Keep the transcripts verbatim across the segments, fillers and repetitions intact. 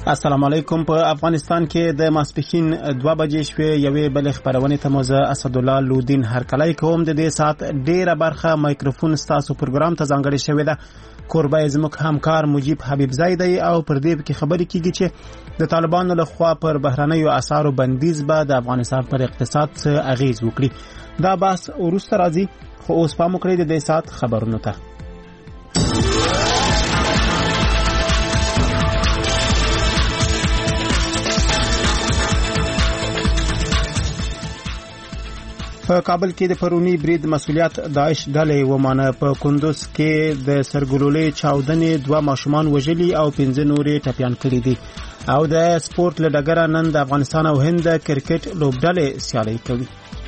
السلام علیکم. په افغانستان کې د ماسپښین دوه بجې شوې یوې بلې خبرونې ته موزه اسدالله لودین هرکلی کوم. د دې ساعت ډیره برخه مایکروفون ستاسو پروګرام ته ځانګړې شوې ده. کوربه زموږ همکار مجیب حبیبزی دی او پر دې کې خبرې کیږي چې د طالبانو لخوا پر بهرنیو اسعارو بندیز به د افغانستان پر اقتصاد څه اغیز وکړي. دا بحث وروسته راځي، خو اوس پام وکړئ د دې ساعت خبرونو ته. په کابل کې د پرونی برید مسؤلیت داعش ډلې ومانه. په کندوز کې د سرګلولې چاودنې دوه ماشومان وژلي او پنځه نورې ټپیان کړي دي. او د سپورت له ډګره نن د افغانستان او هند د کرکټ لوبډلې سیالي کوي.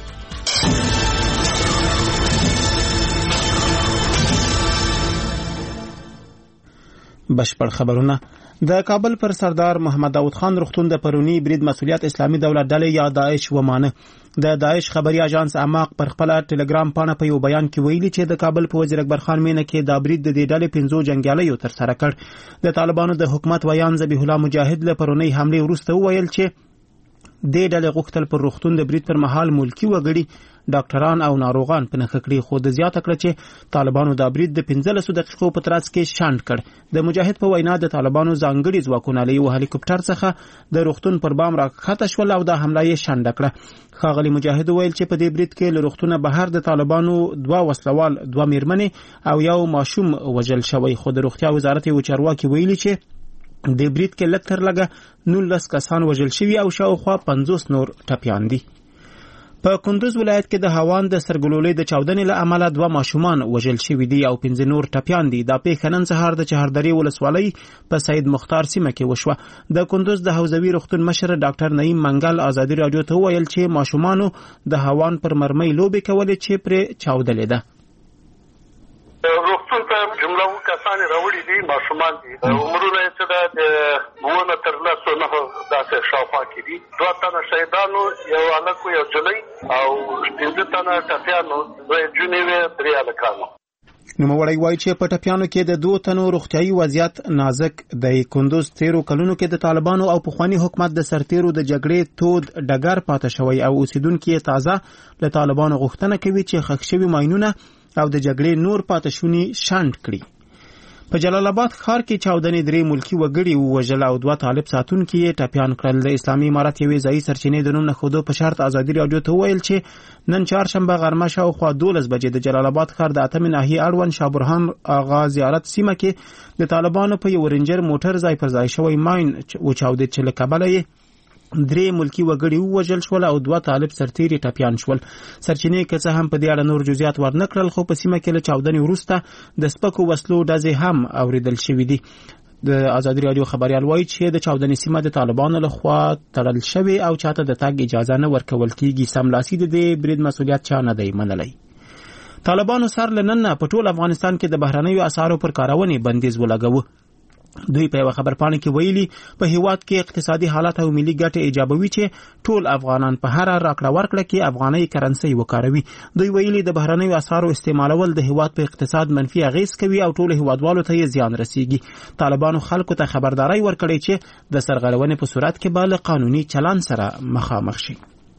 بشپړ خبرونه. د کابل پر سردار محمد داود خان روغتون د پرونی برید مسؤلیت اسلامي دولت ډلې یا داعش ومانه. د داعش خبري اژانس اماق پر خپل ټلګرام پاڼه په یو بیان کې ویلي چې د کابل په وزیر اکبر خان مینه کې د برید د دې ډلې پنځو جنگیالیو تر سره کړ. د طالبانو د حکومت ویان ذبیح الله مجاهد له پرونی حمله وروسته وویل چې د ډلې غوښتل پر روغتون د برید پر مهال ملکی وګړي ډاکټران او ناروغان په نخښه کړي، خو د زیاته کړ چې طالبانو د برید د پنځلسو دقیقو په ترڅ کې شاند کړ. د مجاهد په وینا د طالبانو ځانګړي ځواکونه له یو هلیکوپټر څخه د روغتون پر بام راکښته شول او د حمله یې شاند کړه. ښاغلي مجاهد ویل چې په دې برید کې له روغتونه بهر د طالبانو دوه وسلوال، دوه میرمنې او یو ماشوم وژل شوی، خو د روغتیا وزارت یو چارواکي ویلي چې د برید کې لږ تر لږه نولس کسان وژل شوي او شاوخوا پنځوس نور ټپیان دي. په کندوز ولایت کې د هاوان د سرګلولې د چاودنې له امله دوه ماشومان وژل شوي دي او پنځه نور ټپیان دي. دا پیښه نن سهار د چهاردرې ولسوالۍ په سید مختار سیمه کې وشوه. د کندوز د حوزوي روغتون مشر ډاکټر نعیم منګل ازادي راډیو ته وویل چې ماشومانو د هاوان پر مرمۍ لوبې کولې چې پرې چاودلې ده. روغتون ته جمله و کسان راوړي دي، ماشومان دي، عمرونه یې څه ده د اووه تر لسو نهو داسې شاوخوا کې دي. دوه تنه شهیدانو، یو هلک یو نجلۍ او پنځه تنه ټپیانو، دوه نجونې وې، درې هلکانو. نوموړی وایي چې په ټپیانو کې د دوه تنو روغتیايي وضعیت نازک دی. کندوز تیرو کلونو کې د طالبانو او پخوانی حکومت د سرتیرو د جګړې تود ډګر پاتې شوی او اوسیدونکي یې تازه له طالبانو غوښتنه کوي چې ښخ شوي ماینونه او د جګړې نور پاتې شوني شاند کړي. په جلال آباد ښار کې چاودنې درې ملکی وګړي ووژل او دوه طالب ساتونکي یې ټپیان کړل. د اسلامي امارت یوې ځایي سرچینې د نوم نه ښودو په شرط ازادي راډیو ته وویل چې نن چهارشنبه غرمه شاوخوا دولس بجې د جلال آباد ښار د اتمې ناحیې اړوند شاهبرهان آغا زیارت سیمه کې د طالبانو په یو رینجر موټر ځای پر ځای شوی ماین وچاودېد چې له کبله یې درې ملکی وګړي ووژل شول او دوه طالب سرتیري ټپیان شول. سرچینې که څه هم په دې اړه نور جزئیات ورنکړل، خو په سیمه کې له چاودنې وروسته د سپکو وسلو ډزې هم اوریدل شوي دي. د ازادي راډیو خبریال وایي چې د چاودنې سیمه د طالبانو لخوا تړل شوې او چاته د تګ اجازه نه ورکول کیږي. سملاسي د دې برید مسؤلیت چا نه دی منلی. طالبانو سر له نن په ټول افغانستان کې د بهرنیو اسعارو پر کارونې بندیز ولګاوه. دوی په یو خبرپاڼه کې ویلي په هیواد کې اقتصادي حالت او ملي ګټې ایجابوي چې ټول افغانان په هر راکړه ورکړه کې افغاني کرنسي وکاروي. دوی ویلي د بهرنیو اسعارو استعمالول د هیواد په اقتصاد منفي اغیز کوي او ټول هیوادوالو ته یې زیان رسیږي. طالبانو خلکو ته خبرداري ورکړې چې د سرغړونې په صورت کې به له قانوني چلن سره مخامخ شي.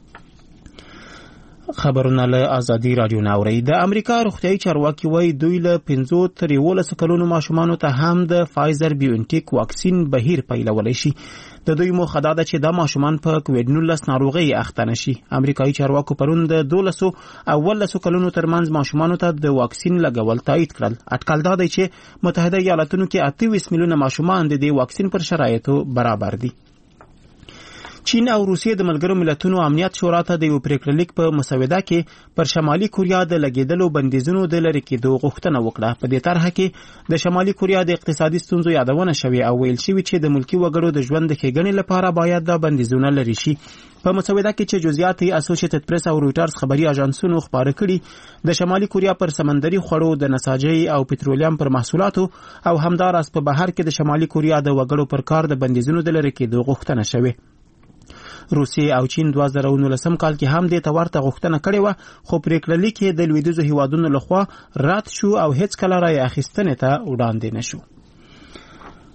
خبرونه له ازادي راډیو نه اوري. د امریکا روغتیايي چارواکي وایي دوی له پنځو تر یولسو کلونو ماشومانو ته هم د فایزر بیوانټیک واکسین بهیر پیلولی شي. د دوی موخه دا ده چې دا ماشومان په کووډ نولس ناروغۍ اخته نشي. امریکایي چارواکو پرون د دولسو او ولسو کلونو ترمنځ ماشومانو ته د واکسین لګول تایید کړل. اټکل دا دی چې متحده ایالاتونو کې اته ویشت میلیونه ماشومان د دې واکسین پر شرایطو برابر دي. چین او روسیې د ملګرو ملتونو امنیت شورا ته د یو پریکړلیک په مسوده کې پر شمالي کوریا د لګیدلو بندیزونو د لرې کېدو غوښتنه وکړه. په دې طرحه کې د شمالي کوریا د اقتصادي ستونزو یادونه شوې او ویل شوي چې د ملکي وګړو د ژوند د ښېګڼې لپاره باید دا بندیزونه لرې شي. په مسوده کې چې جزئیات یې اسوسییټډ پریس او رویټرز خبري اژانسونو خپاره کړي، د شمالي کوریا پر سمندري خوړو د نساجۍ او پټرولیم پر محصولاتو او همداراز په بهر کې د شمالي کوریا د وګړو پر کار د بندیزونو د لرې کېدو غوښتنه شوې. روسیې او چین دوه زره نولسم کال کې هم دې ته ورته غوښتنه کړې وه، خو پریکړلیک یې د لویدیځو هیوادونو لخوا رد شو او هیڅ کله رایې اخیستنې ته وړاندې نشو.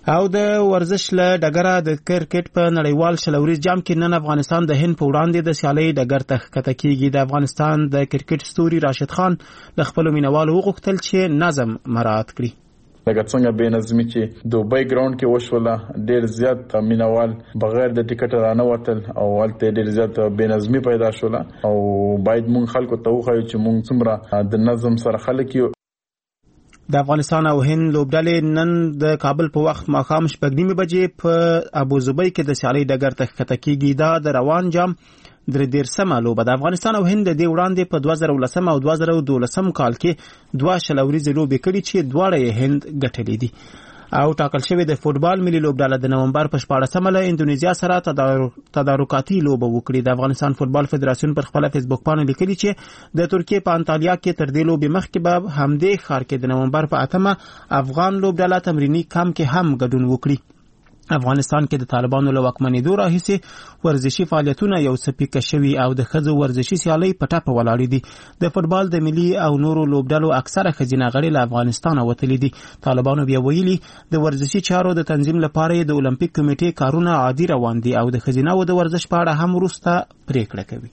او د ورزش له ډګره د کرکټ په نړیوال شلوريز جام کې نن افغانستان د هند په وړاندې د سیالۍ ډګر ته ښکته کیږي. د افغانستان د کرکټ ستوري راشد خان له خپل مینوالو وغوښتل چې نظم مراعات کړي. لکه څنګه به نظمی چې دوبۍ ګراوند کې وشوله، ډیر زیات مینوال بغیر د ټیکټ رانه وتل او ولته ډیر زیات به نظمی پیدا شوله او باید مونږ خلکو ته وخایو چې مونږ څومره د نظم سره خلک یو. د افغانستان او هند لوبډلې نن د کابل په وخت ماښام شپږ نیمې بجې په ابوظبي کې د سیالۍ ډګر ته ښکته کیږي. دا د روان جام درې دیرشمه لوبه د افغانستان او هند د دې وړاندې په دوه زره ولسم او دوه زره دولسم کال کې دوه شلوريزې لوبې کړې چې دواړه یې هند ګټلې دي. او ټاکل شوی د فوتبال ملي لوبډله د نومبر په شپاړسمه له اندونیزیا سره تدارکاتي لوبه وکړي. د افغانستان فوتبال فدراسیون پر خپل فیسبوک باندې لیکلي چې د ترکیې په انطالیا کې تر دې لوبې مخکې به همدې ښار کې د نومبر په اتمه افغان لوبډله تمرینی کمپ کې هم ګډون وکړي. افغانستان کې د طالبانو له واکمنېدو راهیسې ورزشي فعالیتونه یو څه پیکه شوي او د ښځو ورزشي سیالۍ په ټاپه ولاړې دي. د فوتبال د ملي او نورو لوبډلو اکثره ښځینه غړي له افغانستانه وتلي دي. طالبانو بیا ویلي د ورزشي چارو د تنظیم لپاره د اولمپیک کمیټې کارونه عادي روان دي او د ښځیناو د ورزش په اړه هم وروسته پریکړه کوي.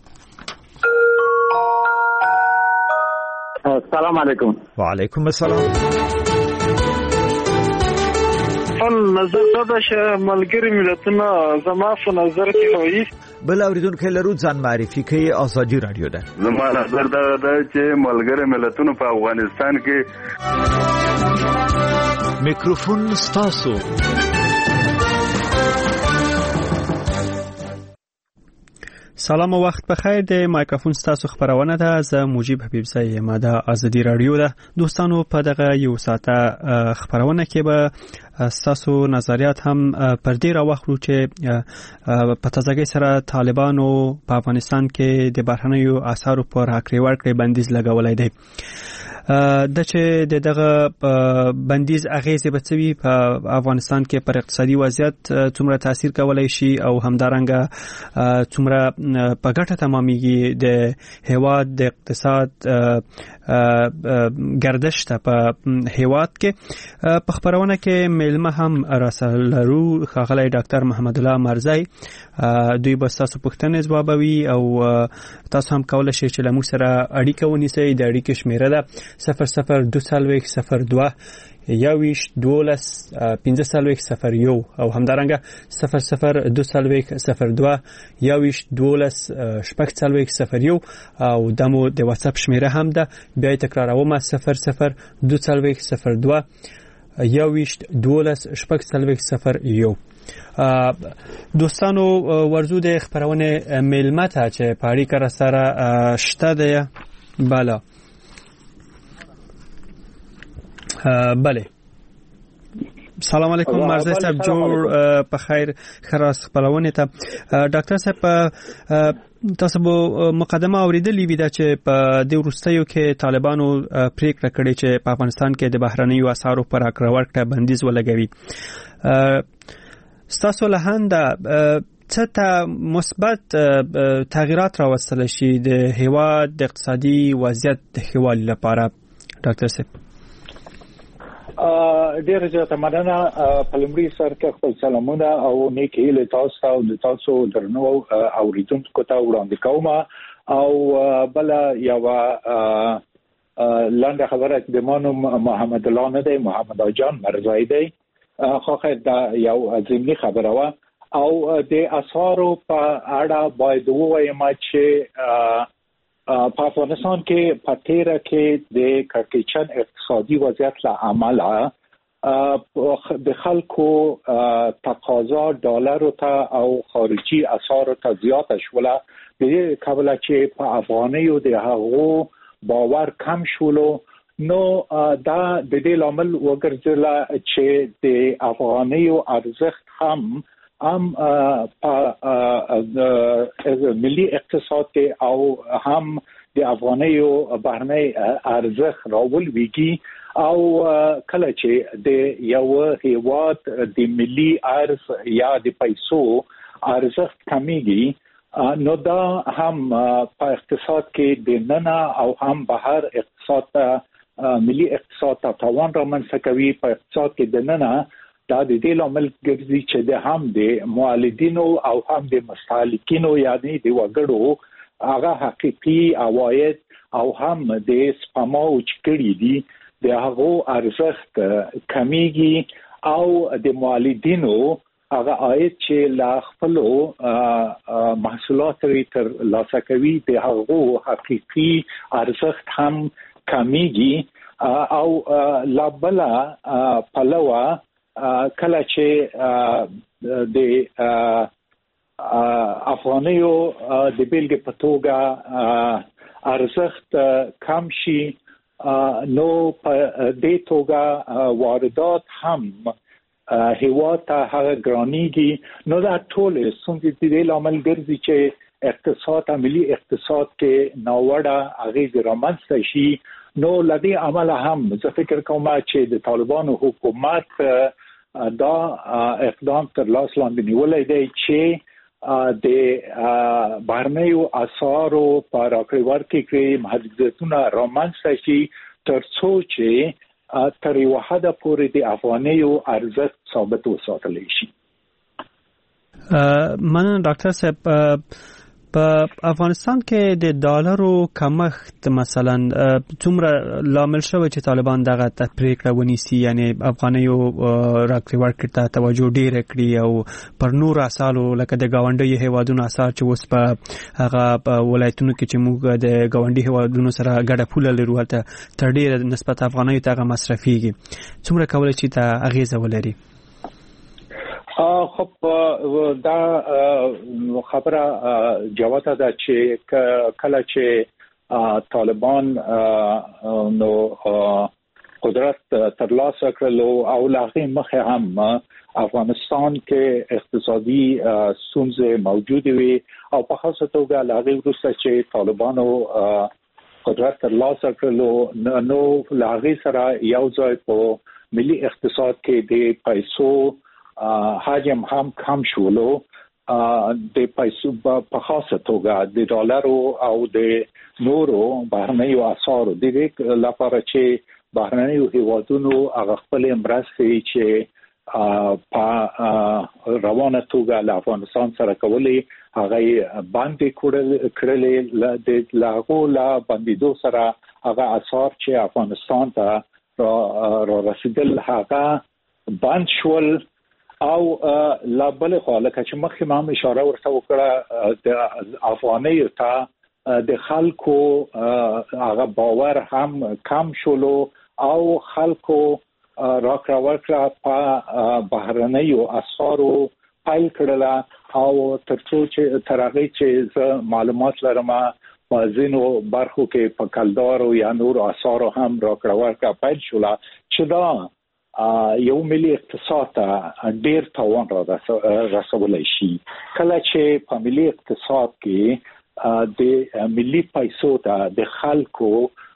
السلام علیکم. وعلیکم السلام. نظر دا چې ملګری ملتونه زما په نظر کې وایي بل اوریدونکو لرو ځان معرفي کوي. ازادي رادیو ده. زما نظر دا ده چې ملګری ملتونه په افغانستان کې میکروفون ستاسو. سلام او وخت بخیر. د مایکروفون ستاسو خبرونه ده. زه مجيب حبیب زئی یم د ازادي رادیو ده. دوستانو په دغه یو ساعته خبرونه کې به ستاسو نظریات هم پر دې راوخلو چې په تازګۍ سره طالبانو په افغانستان کې د بهرنیو اسعارو پر راکړې ورکړې بندیز لګولای دی. د چې دغه بندیز اغیزه به څوي په افغانستان کې پر اقتصادي وضعیت څومره تاثیر کولای شي او همدارنګه څومره په ګټه تمامېږي د هیواد د اقتصاد گردش ته په هیواد کې. په خبرونه کې ملمه هم راسل لرو ښاغلی ډاکټر محمد الله مرزی. دوی به تاسو پوښتنې ځوابوي او تاسو هم کولای شئ چې له موږ سره اړیکه ونیسئ. د اړیکې شمیره ده صفر صفر دو څلوېښت صفر دوه یوویشت دولس پنځه څلوېښت صفر یو او همدارنګه صفر صفر دو څلوېښت صفر دوه یوویشت دولس شپږ څلوېښت صفر یو او دمو د واتساپ شمیره هم ده. بیا تکراروم صفر صفر دو څلوېښت صفر دوه یوویشت دولس شپږ څلوېښت صفر یو. دوستانو ورزو د خبرونه ملمه ته چې په اړیکه سره شته ده. بالا بله. سلام علیکم. مرزی صاحب جوړ په خیر. خراس خبرونه ته ډاکټر صاحب تاسو به مقدمه اوریدلې وي چې په د وروستیو کې طالبانو پریکړه کړې چې په افغانستان کې د بهرنیو اسعارو پر راکړه ورکړه بندیز ولګوي. ستاسو له هنده څه ته مثبت تغیرات راوستل شي د هیواد د اقتصادي وضعیت د هیواد لپاره ډاکټر صاحب؟ ډیر زیاته مننه. په لومړي سر کې خپل سلامونه او نیک هیله تاسو او د تاسو درنو اوریدونکو ته وړاندې کوم. او بل یو لاندې خبره د مانو محمد الله نه دی، محمد جان مرزی دی. خو خیر دا یو ضمني خبره و. او د اسعارو په اړه باید ووایم چې په افغانستان کې په تیره کې د کړکېچن اقتصادي وضعیت له امله د خلکو تقاضا ډالرو ته او خارجي اسعارو ته زیاته شوله. د دې کبله چې په افغانیو د هغو باور کم شولو، نو دا د دې لامل وګرځله چې د افغانیو ارزښت هم هم ملي اقتصاد کې او هم د افغانیو بهرنی ارزښت راولويږي. او کله چې د یو هیواد د ملي ارز یا د پیسو ارزښت کمیږي، نو دا هم په اقتصاد کې د ننه او هم بهر اقتصاد ته ملي اقتصاد ته تاوان رامنځته کوي. په اقتصاد کې د ننه دا د دې لامل ګرځي چې د هم د مولدینو او هم د مستهلکینو یعنی د وګړو هغه حقيقي عواید او هم د سپما او چکړې دي د هغه ارزښت کمیږي او د مولدینو هغه عاید چې لا خپل محصولات لري تر لاسه کوي د هغه حقيقي ارزښت هم کمیږي او لا بلا پلوه کله چې د افغانیو د بیلګې په توګه ارزښت کم شي نو په دې توګه واردات هم هیواد ته هغه ګرانیږي نو دا ټول څنګه د لامل ګرځي چې اقتصاد عملی اقتصاد کې ناوړه اغیز رامنځته شي نو لدی عمل هم زه فکر کوم چې د طالبانو حکومت دا اقدام تر لاس لاندې نیولای دی چې د بهرنیو اسعارو په راکړې ورکړې کې محدودیتونه رامنځته شي تر څو چې تر یو حد پورې د افغانیو ارزښت ثابت وساتل شي. مننه ډاکټر صاحب. په افغانستان کې د ډالرو کمښت مثلا څومره لامل شوی چې طالبان دغه پریکړه ونیسي یعنی افغانیو راکړې ورکړې ته توجه ډیره کړي او پر نور اسالو لکه د گاونډي هیوادونو اسار چې اوس په هغه ولایتونو کې چې موږ د گاونډي هیوادونو سره ګډه پوله لرو ته تر ډیره نسبت افغانیو ته مصرفيږي څومره کولای شي ته اغیزه ولري؟ خب دا خبره جواته ده چې کله چې طالبان نو قدرت ترلاسه کړلو او لاغې مخه هم افغانستان کې اقتصادي ستونزې موجود وي او په خاصه توګه لاغې وروسته چې طالبانو قدرت ترلاسه کړلو نو لاغې سره یو ځای په ملي اقتصاد کې د پیسو حجم هم کم شولو د پیسو په خاصه توګه د ډالرو او د نورو بهرنیو اسعارو د دې لپاره چې بهرنیو هیوادونو هغه خپل مرستې چې په روانه توګه له افغانستان سره کولې هغه باندې کړلې د لاغو لا باندې سره هغه اسعار چې افغانستان ته را رسیدل هغه باند شول او لا بل خو لکه چې مخکې ما اشاره ورته وکړه د افغانیو ته د خلکو هغه باور هم کم شولو او خلکو راکړه ورکړه په بهرنیو اسعارو پیل کړله او ترڅو چې تر هغه چې معلومات لرم په ځینو برخو کې په کلدارو یا نور اسعارو هم راکړه ورکړه پیل شوله چې دا یو ملي اقتصاد ته ډیر تاوان را رسولای شي. کله چې په ملي اقتصاد کې د ملي پیسو ته د خلکو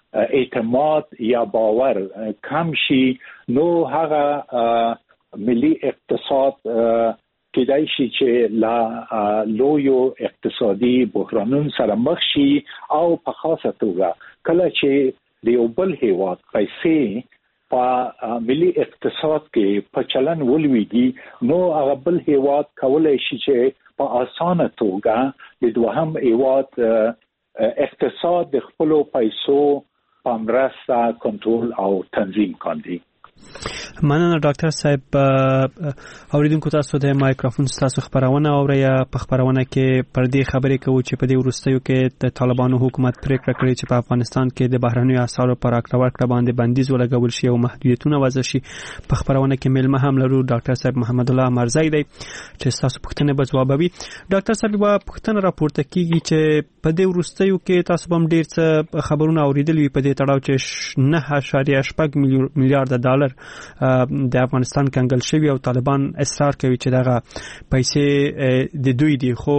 اعتماد یا باور کم شي نو هغه ملي اقتصاد کېدای شي چې لا لویو اقتصادي بحرانونو سره مخ شي او په خاصه توګه کله چې د یو بل هیواد پیسې په ملي اقتصاد کې په چلن ولويږي نو هغه بل هیواد کولای شي چې په اسانه توګه د دوهم هیواد اقتصاد د خپل پیسو په مرسته کنټرول او تنظیم کړي. مننه ډاکټر صاحب. اوریدونکو تاسو د مایکروفون تاسو خبرونه اورئ. په خبرونه کې پر دې خبرې کوو چې په دې وروستیو کې د طالبانو حکومت پریکړه کړې چې په افغانستان کې د بهرنیو اسعارو پر راکړه ورکړه باندې بندیز ولګول شي او محدودیتونه وضع شي. په خبرونه کې ملمه هم لرو ډاکټر صاحب محمد الله مرزای دی چې تاسو پوښتنه به ځوابوي. ډاکټر صاحب به پوښتنه راپورته کیږي چې په دې وروستیو کې تاسو هم ډیر څه خبرونه اوریدلې په دې تړاو چې نه اعشاریه شپږ میلیارډ ډالر د افغانستان کنګل شوی او طالبان اصرار کوي چې دغه پیسې د دوی دي. خو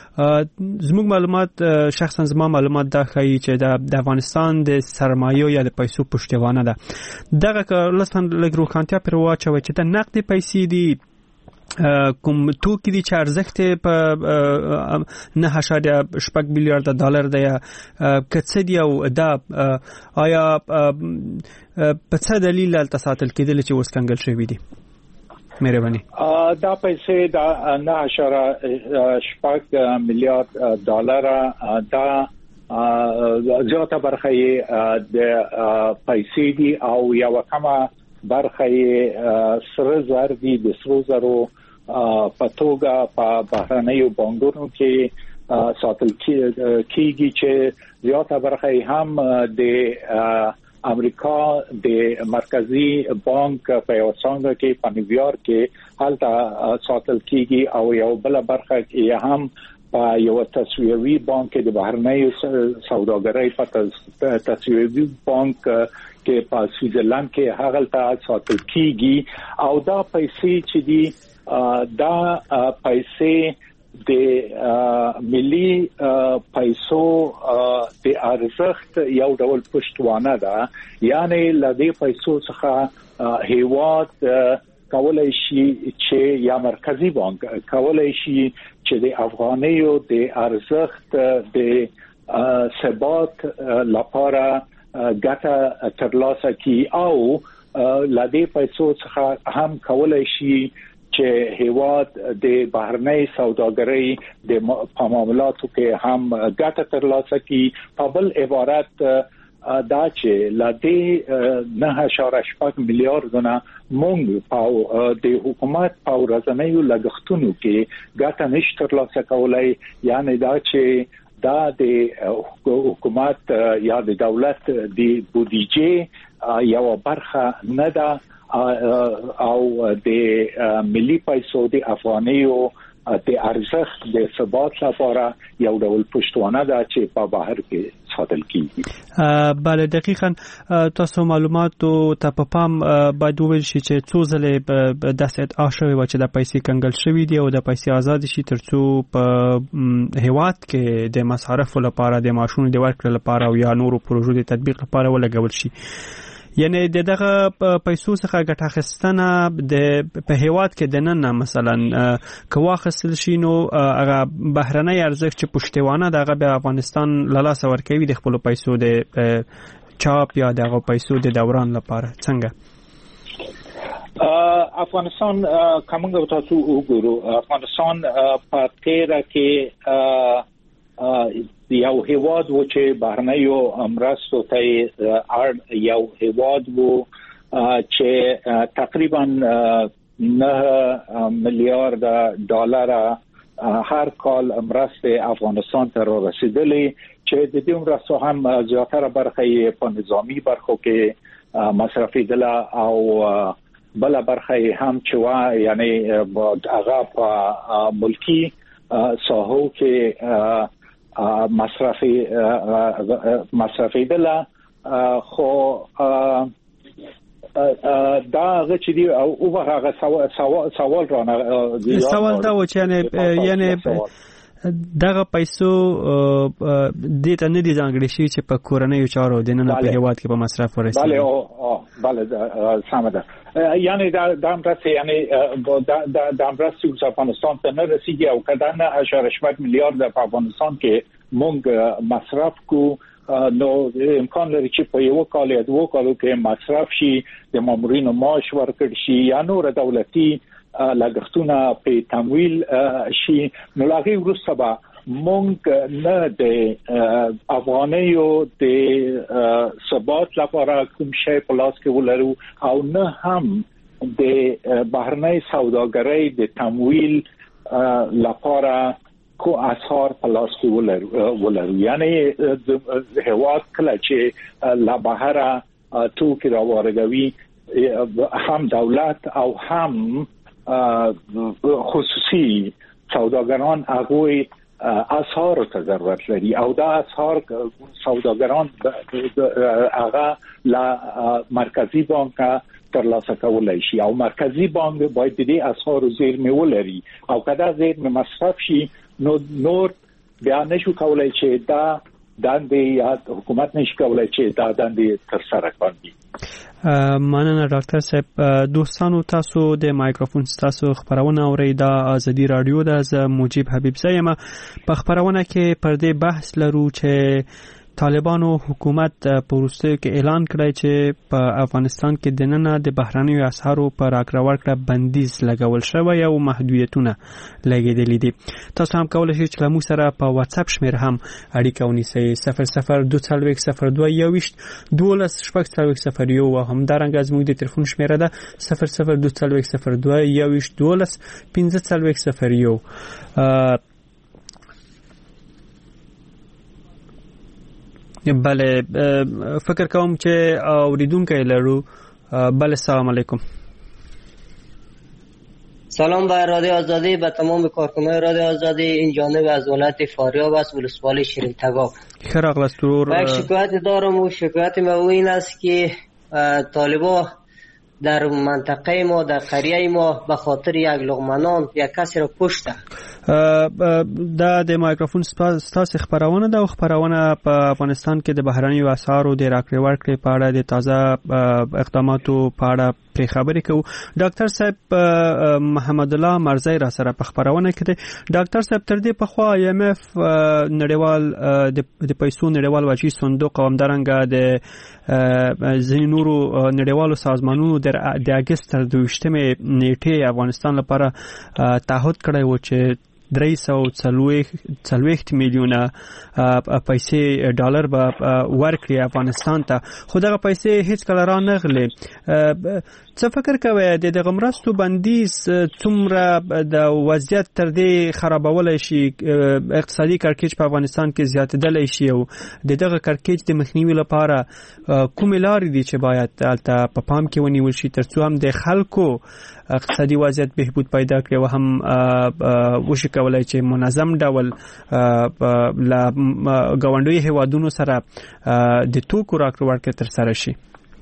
زموږ معلومات شخصا زما معلومات دا ښیي چې د افغانستان د سرمایو یا د پیسو پشتوانه ده. دغه لسن لګ روښانتیا پر واچوي چې د نقد پیسې دي کوم توکي دي چې ارزښت په نه اعشاریه شپږ میلیارډ ډالر دی کڅ دی او دا آیا په څه دلیل تل ساتل کېدل چې اوس کنګل شوی دي؟ مهرباني. دا پیسې دا نه اشاره شپږ میلیارډ ډالر دا زیاته برخه د پیسې دي او یو کمه برخه سره زر دي د سرو زرو په توګه په بهرنیو بانکونو کې ساتل کیږي چې زیاته برخه هم د امریکا د مرکزی بانک په یو څنګه کې په نیویارک کې حالت ساتل کیږي او یو بل برخه کې هم په یو تسویوي بانک د بهرنیو سوداګرۍ په تسویوي بانک کې په سویټزرلند کې هغه ساتل کیږي او دا پیسې چې دي دا پیسې د ملي پیسو د ارزښت یو ډول پښتوانه ده یعنی لدی پیسو څخه هیواد کولای شي چې یا مرکزی بانک کولای شي چې د افغانیو د ارزښت د ثبات لپاره ګټه ترلاسه کی او لدی پیسو څخه هم کولای شي چې هیواد د بهرنۍ سوداګرۍ د معاملاتو کې هم ګټه ترلاسه کی په بل عبارت دا چې لدی نه اشاره شپږ میلیارډونه مونږ په د حکومت په ورځنیو لګښتونو کې ګټه نشته ترلاسه کولای یعنی دا چې دا د حکومت یا د دولت د بودیجې یو برخه نه ده او د ملي پیسو د افغانیو د ارزښت د ثبات لپاره یو ډول پښتوانه ده چې په بهر کې ساتل کیږي. بله دقیقاً تاسو معلوماتو ته په پام باید وویل شي چې څو ځلې داسې ادعا شوې وه چې د پیسې کنګل شوي دي او د پیسې آزاد شي ترڅو په هیواد کې د مصارفو لپاره د معاشونو د ورکړې لپاره او یا نورو پروژو د تطبیق لپاره ولګول شي. یعنی دغه پیسو څخه ګټه اخیستنه د په هیواد کې د نن مثلا کوا خصل شي نو هغه بهرنۍ ارزښت چې پښتوانه دغه به افغانستان لاله سور کوي د خپل پیسو د چاپ یا دغه پیسو د دوران لپاره څنګه افغانستان کومه تاسو وګورو افغانستان په تیره کې یو هیواد و چې بهرنیو مرستو ته اړ یو هیواد و چې تقریبا نه میلیارډ ډالر هر کال مرسته افغانستان ته رسیدلې چې د دې مرستو هم زیاتره برخه په نظامی برخو کې مصرفي دله او بل برخه هم چې وا یعنی هغه په ملکی ساحو کې مصرفي مصرفي دله خو دا غچ دی او هغه سوال سوال رانه سوال دا و چې یعنی دغه پیسو د ته نه دي ځانګړي شي چې په کورنۍ چارو د نن په هیواد کې په مصرف ورسي. بله او بله سم ده یعنی دا د امرسته یعنی د د امرسته چې افغانستان ته نه رسیدي او کله نه اشاره شپږ میلیارډ په افغانستان کې مونږ مصرف کو نو امکان لري چې په یو کال یا دوه کالو کې مصرف شي د مامورینو معاش ورکړ شي یا نور دولتي لګښتونه په تمویل شي نو لاغي ورسته به مونږ نه د افغانیو د ثبات لپاره کوم شی په لاس کې ولرو او نه هم د بهرنۍ سوداګرۍ د تمویل لپاره کو اثر په لاس کې ولرو یعنی هیواد کله چې لا بهره توکي راوړي هم دولت او هم خصوصي سوداګران هغه اسعار ته ضرورت لري او دا اسعار سوداګران هغه لا مرکزی بانک ترلاسه کولای شي او مرکزی بانک باید دې اسعار زیرمه ولري او کله زیرمه مصرف شي نو نور بیا نشو کولای چې دا دندې یا حکومت نشي کولای چې دا دندې تر سره کړي. مننه ډاکټر صاحب. دوستانو تاسو د مایکروفون تاسو خبرونه اورئ د ازادي رادیو د ز موجب حبیب زایم په خبرونه کې پر دې بحث لرو چې طالبانو حکومت په وروستیو کې اعلان کړی چې په افغانستان کې د ننه د بهرنیو اسعارو پر راکړه ورکړه بندیز لګول شوی او محدودیتونه لګیدلي دي. تاسو هم کولای شئ چې له موږ سره په واتس اپ شمېره هم اړیکه ونیسئ صفر صفر دوه څلوېښت صفر دوه یوویشت دولس شپږ څلوېښت صفر یو او همدارنګه زموږ د تلیفون شمېره ده صفر صفر دوه څلوېښت صفر دوه یوویشت دولس پنځه څلوېښت صفر یو. بله فکر کوم چې اوریدونکي لرو. بله السلام علیکم. سلام به رادیو آزادی، به تمام کارکنان رادیو آزادی. این جانب از ولایت فاریاب است، ولسوالی شیرین تگاب. خیر اقلا سرور. یک شکایت دارم و شکایت ما این است که طالبان در منطقه ما، در قریه ما به خاطر یک لغمنان یک کسی را کشته. دا د مایکروفون ستاسو خبرونه ده او خبرونه په افغانستان کې د بهرنیو اسعارو د راکړې ورکړې په اړه د تازه اقداماتو په اړه پرې خبرې کوو. ډاکټر صاحب محمد الله مرزی را سره په خبرونه کې دی. ډاکټر صاحب تر دې پخوا آی ایم اف نړیوال د پیسو نړیوال وجهي صندوق او همدارنګه د ځینې نورو نړیوالو سازمانونو د اګست تر دویشتمې نیټې افغانستان لپاره تعهد کړی و چې درې سوه څلوېښت میلیونه پیسې ډالر به ورکړي افغانستان ته، خو دغه پیسې هیڅ کله را نغلې. څه فکر کوئ د دغه مرستو بندیز څومره د وضعیت تر دې خرابولی شي، اقتصادي کړکېچ په افغانستان کې زیاتېدلی شي او د دغه کړکېچ د مخنیوي لپاره کومې لارې دي چې باید هلته په پام کې ونیول شي تر څو هم د خلکو اقتصادي وضعیت بهبود پیدا کړي او هم وشي کولای چې منظم ډول له ګاونډیو هیوادونو سره د توکو راکړه ورکړه ترسره شي؟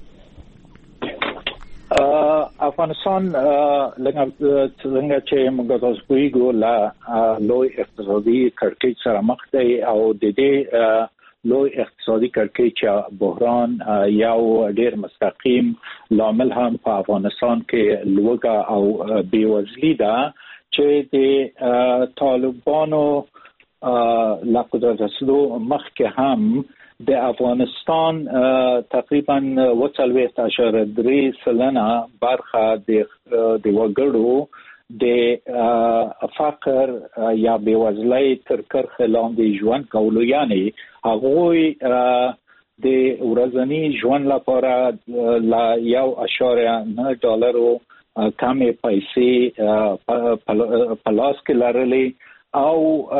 افغانستان څنګه چې موږ تاسو کویګو لا لوی اقتصادي کړکېچ سره مخ دی او د دې لوی اقتصادي کړکېچ بحران یو ډېر مستقیم لامل هم په افغانستان کې لوږه او بېوزلي ده چې د طالبانو له قدرت رسیدو مخکې هم د افغانستان تقریبا اوه څلوېښت اعشاریه درې سلنه برخه د وګړو د فقر یا بېوزلۍ تر کرښې لاندې ژوند کولو، یعنی هغوی د ورځني ژوند لپاره لا یو اعشاریه نه ډالرو کمې پیسې په لاس کې لرلې او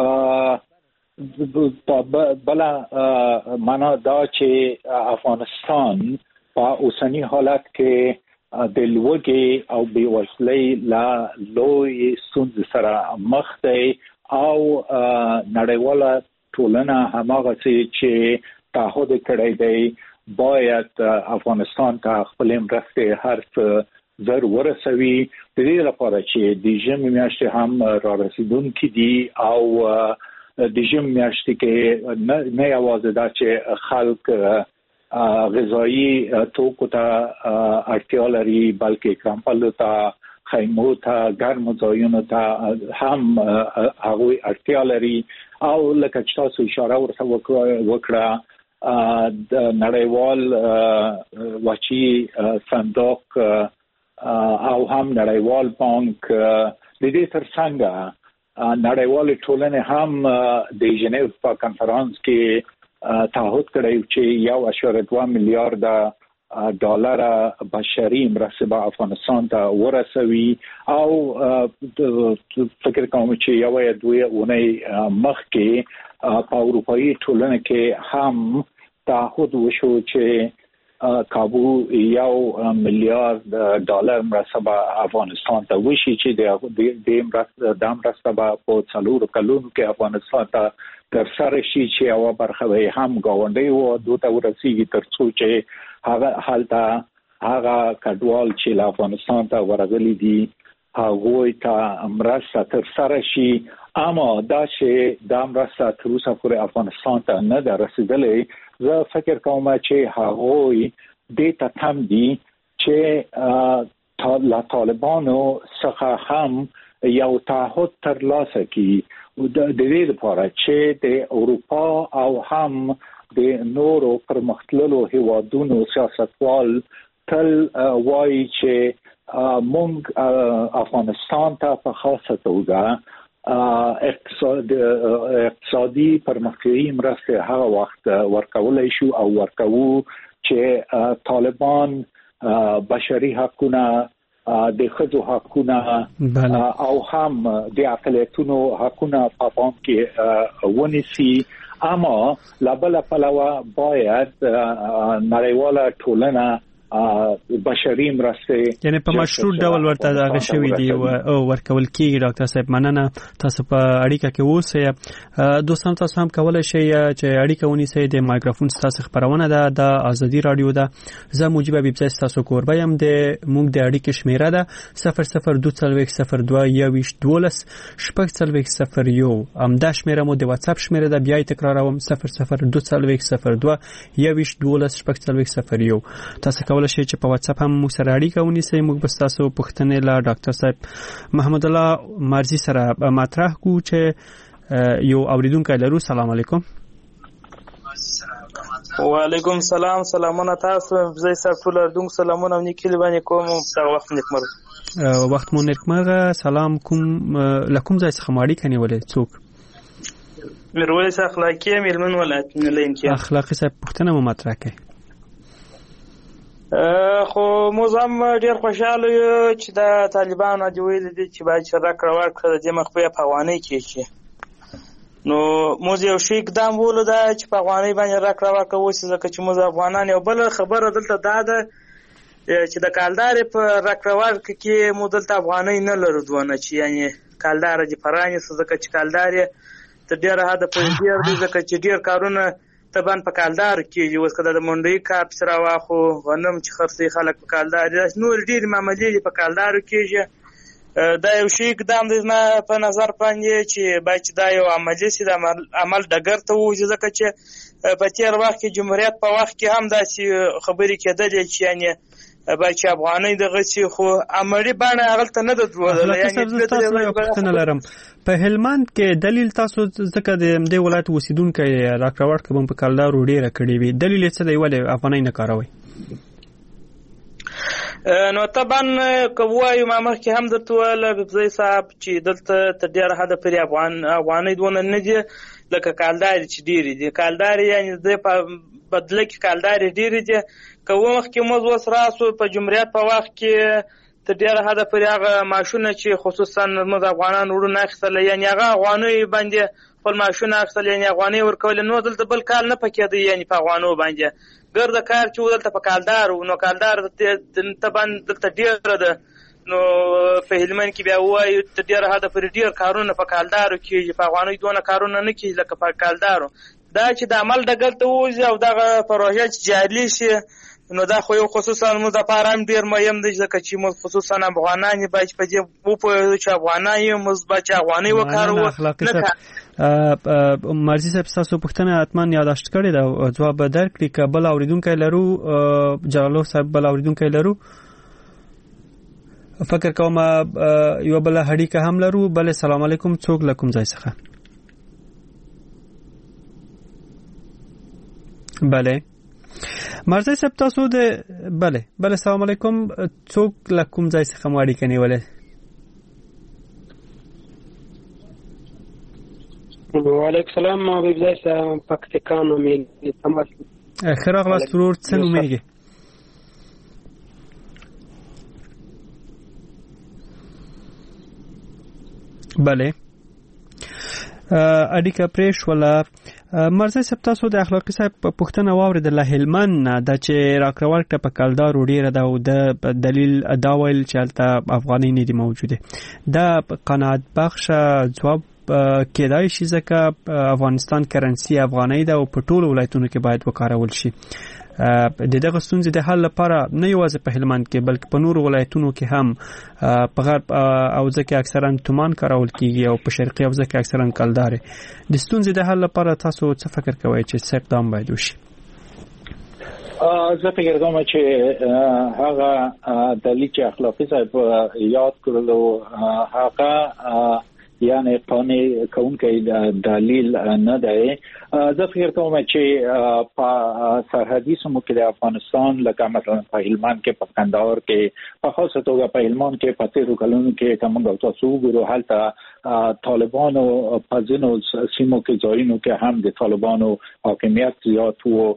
بله معنا دا چې افغانستان په اوسني حالت کې د لوږې او بېوزلۍ له لوی ستونزې سره مخ دی او نړیواله ټولنه هماغسې چې تعهد کړی دی باید افغانستان ته خپلې مرستې هر څه زر ورسوي د دې لپاره چې د ژمي میاشتې هم را رسیدونکي دي او د ژمي میاشتې کې نه یوازې دا چې خلک غذایی توکو ته اړتیا لري بلکې کمپلو ته، خیمو ته، ګرمو ځایونو ته هم هغوی اړتیا لري او لکه چې تاسو اشاره ورته وکړه د نړیوال وچی صندوق او هم نړیوال بانک د دې ترڅنګ نړیوال ټولنې هم د ژنیو په کنفرانس کې تعهد کړی چې یو اعشاریه دوه میلیارډ ډالر بشري مرستې به افغانستان ته ورسوي او فکر کوم چې یو یا دوه اونۍ مخکې په اروپایي ټولنه کې هم تعهد وشو چې کابو یو میلیارډ ډالر مرسته به افغانستان ته وشي چې د مرسته د مرسته به په څلورو کلونو کې افغانستان ته ترسره شي چې یوه برخه به هم ګاونډیو هېوادونو ته ورسیږي تر څو چې هغه هلته هغه کډوال چې له افغانستان ته ورغلي دي هغوی ته مرسته ترسره شي. اما دا چې دا مرسته تر اوسه پورې افغانستان ته نه ده رسېدلې، زه فکر کوم چې هغوی دې ته تم دي چې له طالبانو څخه هم یو تعهد ترلاسه کړي د دې لپاره چې د اروپا او هم د نورو پرمختللو هیوادونو سیاستوال تل وایي چې مونږ افغانستان ته په خاصه توګه اقتصاد اقتصادي پرمختیایي مرستې هغه وخت ورکولای شو او ورکوو چې طالبان بشري حقوقونه د ښځو حقوقونه او هم د اقلیتونو حقوقونه په پام کې ونیسي، اما لابل پلوه باید نړیواله ټولنه بشري مرستې یعنی په مشروع ډول ورته دغه شوی دی او ورکول کیږي. ډاکټر صاحب مننه، تاسو په اړیکه کې اوسئ. دوستان تاسو هم کولای شئ چې اړیکه ونیسئ. د مایکروفون تاسو خبرونه ده د ازادي رادیو ده. زه موجب بیبځای تاسو کوربه يم. د موږ د اړیکې شمیره ده صفر صفر دوه څلوېښت صفر دوه یوویشت دولس شپږ څلوېښت صفر یو. همدا شمیره مو د واتس اپ شمیره ده. بیا تکراروم صفر صفر دوه څلوېښت صفر دوه یوویشت دولس شپږ څلوېښت صفر یو. تاسو کولای شئ چې په واتس اپ هم موږ سره اړیکه ونیسئ. موږ به تاسو پوښتنې له ډاکټر صاحب محمد الله مرزي سره مطرح کوو چې یو اوریدونکو لرو. سلام علیکم. وعلیکم سلام. سلامونه تاسو زه صاحب ټول اردوم سلامونه نیکلی باندې کوم. دا وخت نیکمرغه. وخت مو نیکمرغه. سلام کوم لکم ځای څخه ماړی کني ولې څوک میرویس اخلاقی میلمن ولایت ملین کې اخلاقی صاحب پوښتنه مو مطرح کړئ. خو موږ هم ډیر خوشاله یو چې د طالبانو د ویل دي چې باید چې راکړه ورکړه د مخفي په افغانۍ کې شي. نو موږ یو شی اقدام وولو دا چې په افغانۍ باندې راکړه ورکړه وشي، ځکه چې موږ افغانان یو بل خبره دلته دا ده چې د کالدار په راکړه ورکړه کې موږ دلته افغانۍ نه لرو دونه چې یعنی کالدار دې پرانیسته، ځکه چې کالدار یې تر ډېره حده پورې ډېر دی، ځکه چې ډېر کارونه طبعا په کالدار کېږي. اوس که د منډۍ کار پسې راواخو غنم چې خرڅوي خلک په کالدار دي، نور ډېرې معاملې په کالدارو کېږي. دا یو شی اقدام دی زما په نظر باندې چې باید چې دا یو عملي سي، د عمل ډګر ته ووځي، ځکه چې په تېر وخت کې جمهوریت په وخت کې هم داسې خبرې کېدلې چې یعنې باید چې افغانۍ دغه سي، خو عملي بڼه هغلته نه ده درلودله. په هلمند کې دلیل تاسو ځکه د دې ولایت اوسیدونکو راکړه ورکړه به په کالدارو ډېره کړې وي، دلیل یې څه دی ولې افغانۍ نه کاروئ؟ نو طبعا که ووایو ما مخکې هم درته وویله ببزی صاحب چې دلته تر ډېره حده پورې افغان افغانۍ دونه نه دي لکه کالدارې چې ډېرې دي. کالدارې یعنې د په بدله کې کالدارې ډېرې دي. که مخکې موږ اوس راسو په جمهوریت په وخت کې تر ډېره حده پورې هغه معاشونه چې خصوصا موږ افغانان وروڼه اخیستله، یعنې هغه افغانیو باندې خپل معاشونه اخیستل، یعنې افغانۍ ورکولې. نو دلته بل کال نه پکېده یعنې په افغانو باندې ګرده کار چې و دلته په کالدار و. نو کالدار طبعا دلته ډېره ده. نو په هلمند کې بیا ووایو تر ډېره حده پورې ډېر کارونه په کالدارو کېږي، په افغانۍ دونه کارونه نه کېږي لکه په کالدارو. دا چې د عمل ډګر ته ووځي او دغه پروژه چې جاري شي، نو دا خو یو خصوصا موږ دپاره هم ډېر مهم دی، ځکه چې موږ خصوصا افغانان یې باید چې په دې وپوهېږو چې افغانان یو موږ باید چې افغانۍ وکاروو. مرزي صاحب ستاسو پوښتنه حتما یاداشت کړې ده، ځواب به درکړي. که بل اورېدونکی لرو جلالو صاحب بل اورېدونکی لرو فکر کوم یو بل اړیکه هم لرو. بله سلام علیکم، څوک له کوم ځای څخه؟ بله مرزي صاحب تاسو د بله بله سلام علیکم، څوک له کوم ځای څخه مو اړیکه نیولې؟ وعلیکم السلام، ما بیبځای صاحب پکتیکا نومیږي. تماس ښه راغلاست ورور، څه نومیږي؟ بله اړیکه پرې شوله. مرزي صاحب تاسو د اخلاقي صاحب پوښتنه واورېدله هلمند نه دا چې راکړه ورکړه په کالدارو ډېره ده او د دلیل دا ویل چې هلته افغانۍ نه دي موجوده. دا قناعت بخشه ځواب کېدای شي ځکه افغانستان کرنسي افغانۍ ده او په ټولو ولایتونو کې باید وکارول شي. د دغه ستونزې د حل لپاره نه یوازې په هلمند کې بلکې په نورو ولایتونو کې هم په غرب حوزه کې اکثرا تومان کارول کیږي او په شرقي حوزه کې اکثرا کلدارې. د ستونزې د حل لپاره تاسو څه فکر کوئ چې څه اقدام باید وشي؟ زه فکر کوم چې هغه دلیل چې اخلاقي صاحب یاد کړلو هغه یعنی قانع کونکي دلیل نه دی. زه فکر کوم چې په سرحدي سیمو کې د افغانستان لکه مثلا په هلمند کې، په کندهار کې، په خاصه توګه په هلمند کې په تیرو کلونو کې کوم تاسو وګورئ هلته طالبانو په ځینو سیمو کې ځایونو کې هم د طالبانو حاکمیت زیات وو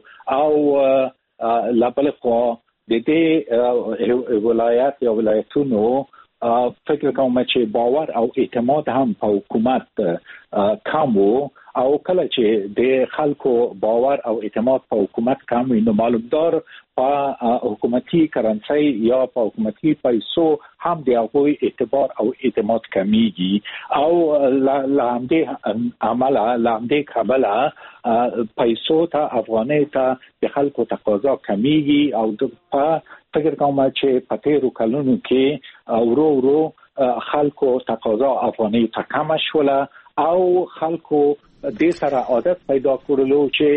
او لابل خو د دې ولایت یا ولایتونو فکر کوم چې باور او اعتماد هم په حکومت کم وو او کله چې د خلکو باور او اعتماد په حکومت کم وي نو معلومدار په حکومتي کرنسي یا په حکومتي پیسو هم د هغوی اعتبار او اعتماد کمیږي او لامدې عمله لامدې قبله پیسو ته افغاني ته د خلکو تقاضا کمیږي او د فکر کوم چې په تیرو کلونو کې ورو ورو خلکو تقاضا افغاني ته کم شوله او خلکو د سره عادت پیدا کړلو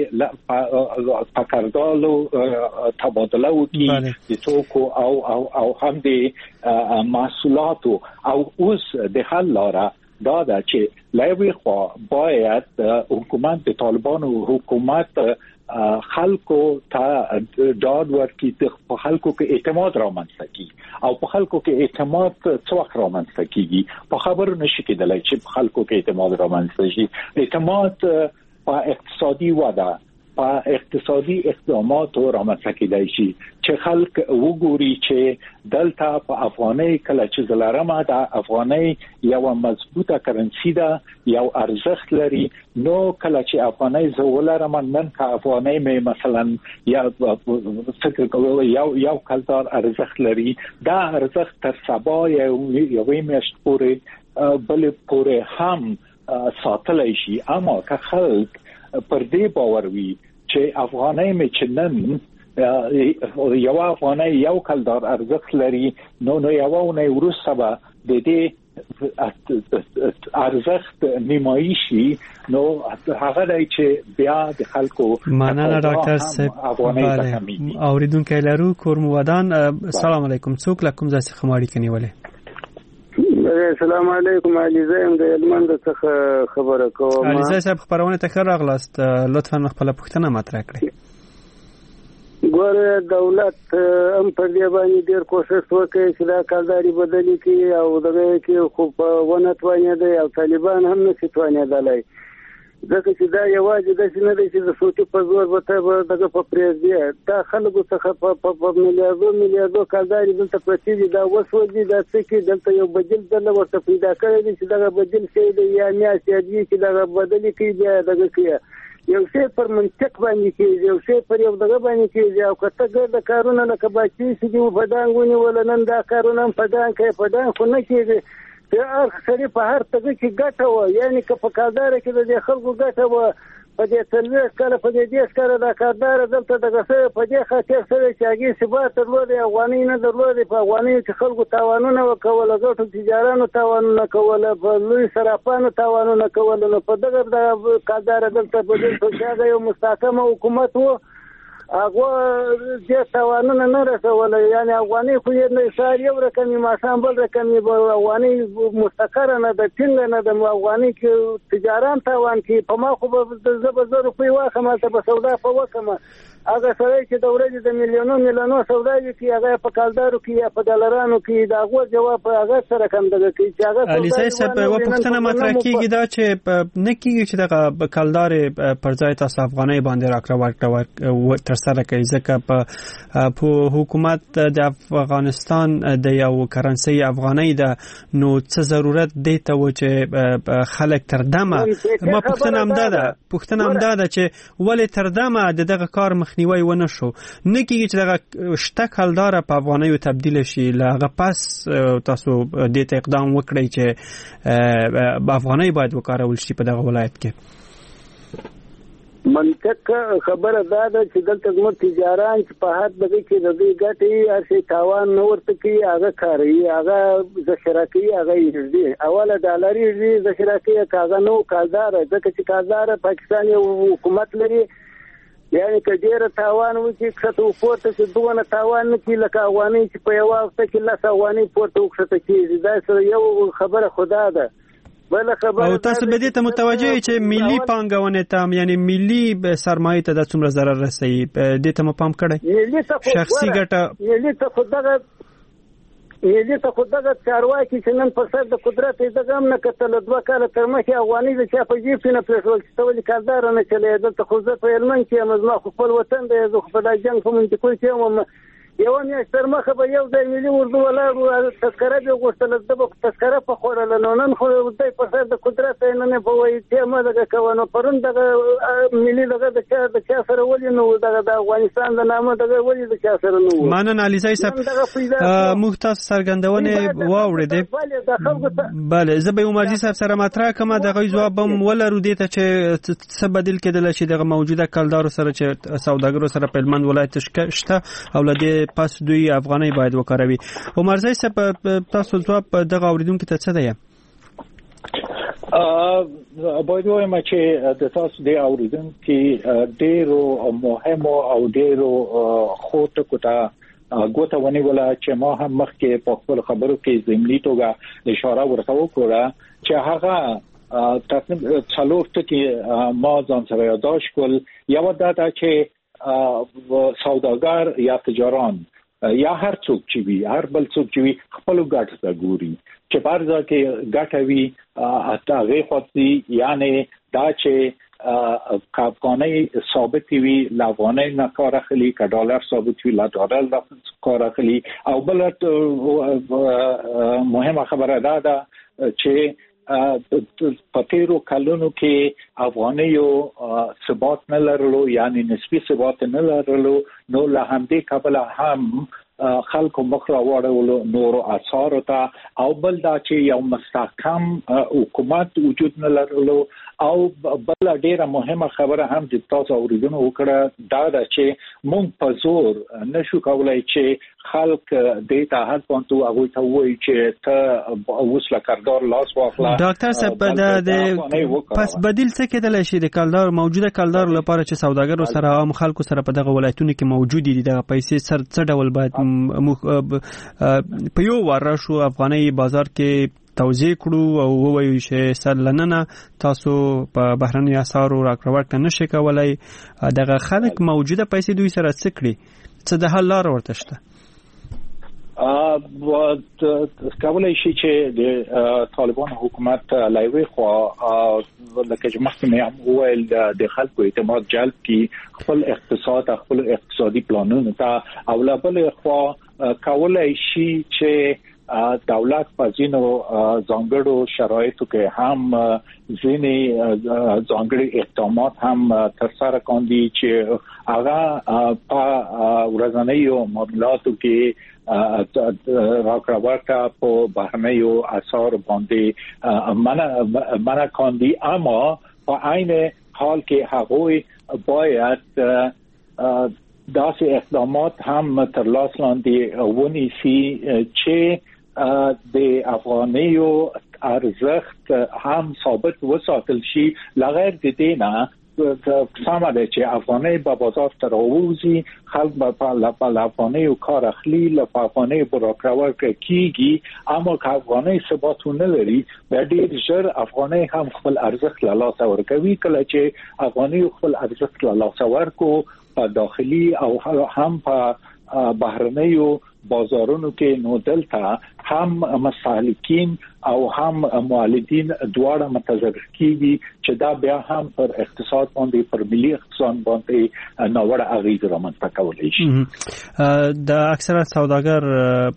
چې په کاردالو تبادله وکړي د توکو او او او هم د محصولاتو او اوس د حل لاره دا ده چې لوی خو باید حکومت د طالبانو حکومت خلکو ته ډاډ ورکړي، په خلکو کې اعتماد رامنځته کړي او په خلکو کې اعتماد څه وخت رامنځته کیږي په خبرو نشي کېدلی چې په خلکو کې اعتماد رامنځته شي. اعتماد په اقتصادي وده په اقتصادي اقداماتو رامنځته کېدای شي چې خلک وګوري چې دلته په افغاني کله چې زلارمه د افغاني یو مضبوطه کرنسي ده، یو ارزښت لري، نو کله چې افغاني زولارمه نن کا افغاني مې مثلا یا فکر کوي یو یو کلدار ارزښت لري، دا ارزښت تر سبا یو یو میاشت پورې بل پورې هم ساتلای شي. اما که خلک پر دې باور وي چې افغاني مې چې نن یو افغاني یو کلدار ارزښت لري نو نو یو نه ورسره به د دې ارزښت نیمایي شي، نو هغه دی چې بیا د خلکو مننه ډاکټر صاحب. اوریدونکو لرو کورم ودان. السلام علیکم. څوک لکم ځای څخه ماړی کنيوله؟ السلام علیکم. علیزه ام د هلمند څخه خبره کوم. علیزه صاحب خبرونه ته خیر راغلاست. لطفا خپل پوښتنه مطرح کړئ. ګوره دولت هم پر دې باندې ډېر کوشش وکړي چې دا کارداري بدلی کړي او دغه کې خو په ونه توانې دی او طالبان هم نشي توانېدلی، ځکه چې دا یوازې داسې نه دی چې د سوچو په زور به دغه په پرېږدي. دا خلکو څخه په میلیاردو میلیاردو کارداري دلته پرتې دي، دا وسوځي، دا څه کې دلته یو بدیل دله ورته پیدا کړی دی چې دغه بدیل شی دی یا میاشت یا دوی چې دغه بدلي کوي بیا دغه کوي یو شی پر منطق باندې کېږي، یو شی پر یو دغه باندې کېږي او که ته ګرده کارونه لکه باچي چې دي په دانګ ونیوله نن دا کارونه هم په دانګ کوي، په دانګ خو نه کېږي. هر سړي په هر تګه کې ګټه وه، یعنې که په کارداره کې د دې خلکو ګټه وه په دې څلوېښت کاله په دې دېرش کاله دا کارداره دلته دغه شوی په دې خاطر شوی چې هغې ثبات درلودی، افغانۍ نه درلودی، په افغانیو چې خلکو تاوانونه وکوله، ګټو تجارانو تاوانونه کوله، په لوی صرافانو تاوانونه کوله، نو په دغه د کارداره دلته په دلته چې هغه یو مستحکمه حکومت و هغه دې تاوانونه نه رسوله، یعنې افغانۍ خو یې سهار یو رقم وي ماښام بل رقم وي، افغانۍ مستقره نه ده، ټینګه نه ده، افغانۍ کې تجاران تاوان کوي. په ما خو به زه به زه روپۍ واخلم هلته به سودا په وکړم، هغه سړی چې د ورځې د میلیونو میلیونو سوداوي کوي هغه په کالدارو کې یا په ډالرانو کې د هغو جواب هغه سره کم دغه کوي چې هغه علیزی صاحب یوه پوښتنه مطرح کېږي دا چې نه کېږي چې دغه کالدارې پر ځای تاسو افغانۍ باندې راکړه ورکړه ترسره کوي، ځکه په حکومت د افغانستان د یو کرنسۍ افغانۍ ده، نو څه ضرورت دی ته و چې خلک تر دمه ما پوښتنه همدا ده پوښتنه همدا ده چې ولې تر دمه د دغه کار مخنیوی ونه شو؟ نه کېږي چې دغه شته کلداره په افغانیو تبدیل شي، له هغه پس تاسو دې ته اقدام وکړئ چې افغانۍ باید وکارول شي په دغه ولایت کې. منطق خبره دا ده چې دلته زموږ تجاران چې په هر دغه کې د دوی ګټې هر شي تاوان نه ورته کوي، هغه کاروي، هغه ذخیره کوي، هغه یې اوله ډالر یې ذخیره کوي، که هغه نو کالداره، ځکه چې کالداره پاکستان یو حکومت لري، یعنې که ډېره تاوان وکړي کښته وپورته چې دونه تاوان نه کړي لکه افغانۍ چې په یوه هفته کې لس افغانۍ پورته وکښته کېږي. دا سره یو خبره خو دا ده بل خبره او تاسو به دې ته متوجه چې ملي پانګونه ته یعنی ملي سرمایه ته د څومره ضرر رسي دې ته پام کړئ شخصي ګټه ملي ته خدغه ملي ته خدغه چارواکي چې نن پر سر د قدرت دغه هم نه کتل دوه کاله تر مخکې افغاني د چا په جیب نه پرېښول چې ولې کاردار نه چلې دلته خو زه په هلمند کې یم زما خپل وطن دی زه په دا جنګ په منطقو کې یم یو میاشت تر مخه به یو ځای ملي اردو ولاړ تذکره به غوښتل د به تذکره په خوړل نو نن خو د پر سر د قدرت نه نه په وایي چې ما دغه کوونه پرون دغه ملي دغه د چا د چا سره ولې نو دغه د افغانستان د نامه دغه ولې د چا سره نو مانن علي زای صاحب مختص سرګندونه واوړې بله زه به عمر صاحب سره مطرح کوم دغه جواب هم ولرو دي ته چې څه بدیل کېدل شي دغه موجوده کلدار سره چې سوداګرو سره په هلمند ولایت شته او لدی پس دوی افغاني باید وکاروي عمر زای صاحب تاسو ځواب دغه اوریدونکو ته څه دی ا باید وایم چې د تاسو د اوریدونکو ډیرو مهم او ډیرو خوټ کوټه ګوته ونیوله چې ما هم مخکې په خپل خبرو کې ضمني توګه اشاره ورته وکړه چې هغه تقریبا څلور ټکي ما ځان سره یاداش کول یو دا چې سوداګر یا تجاران یا هر څوک چې وي هر بل څوک چې وي خپل ګټه ته ګوري چې بارځه کې ګټه وي اته غي خوتي یعنی دا چې کافکانه ثابت وي لاوانه نه کار اخلي ک ډالر ثابت وي لا ډالر د کار اخلي او بل مهمه خبره ده دا چې په تیرو کلونو کې افغانیو ثبات نه لرلو یعنی نسبی ثبات نه لرلو نو له همدې کبله هم خلکو مخ را وړولو نور اثار ته او بل دا چې یو مستحکم حکومت وجود نه لرلو او بل ډیره مهمه خبره هم چې تاسو اوریدنه وکړه دا دا چې مونږ په زور نشو کولای چې خلک د ته حد پونتو هغه ته وایي چې ته وسله کاردار لاس واخلا ډاکټر صاحب د پس بدیل څه کېدل شي د کلدار موجوده کلدار لپاره چې سوداګرو سره عام خلکو سره په دغه ولایتونو کې موجود دي دغه پیسې سر څه ډول باید په یو ور شو افغاني بازار کې توزیع کړو او ووایو چې سر لننه تاسو په بهرني اسعارو راکړه نشئ کولای دغه خلک موجوده پیسې دوی سره څه کړي څه د حل لار ورته شته ا و کولای شي چې د طالبان حکومت لایوي خو لکه چې مخکې هم وویل د خلکو اعتماد جلب کی خپل اقتصاد خپل اقتصادي پلانونه ته اولابل خو کولای شي چې دولت په ځینو ځانګړو شرایطو کې هم ځینې ځانګړي اقدامات هم تر سره کوي چې هغه په ورځنیو معاملاتو کې راکړه ورکړه په بهرنیو اسعار باندې منع منع کوي اما په عین حال کې هغه باید داسې اقدامات هم تر لاس لاندې ونیسي چې د افغانیو ارزښت هم ثابت وساتل شي لغیر د دې نه سمه ده چې افغاني په بازار ته راوځي خلک په افغاني کار اخلي له افغاني براکراور کېږي اما که افغاني ثبات نه لري د ډېر ژر افغاني هم خپل ارزښت له لاسه ورکوي کله چې افغاني خپل ارزښت له لاسه ورکو په داخلي او هم په بهرنیو بازارونو کې نو دلته هم مستهلکین او هم مولدین دواړه متضرر کیږي چې دا بیا هم پر اقتصاد باندې پر ملي اقتصاد باندې ناوړه اغیز رامنځته کولی شي د اکثره سوداګر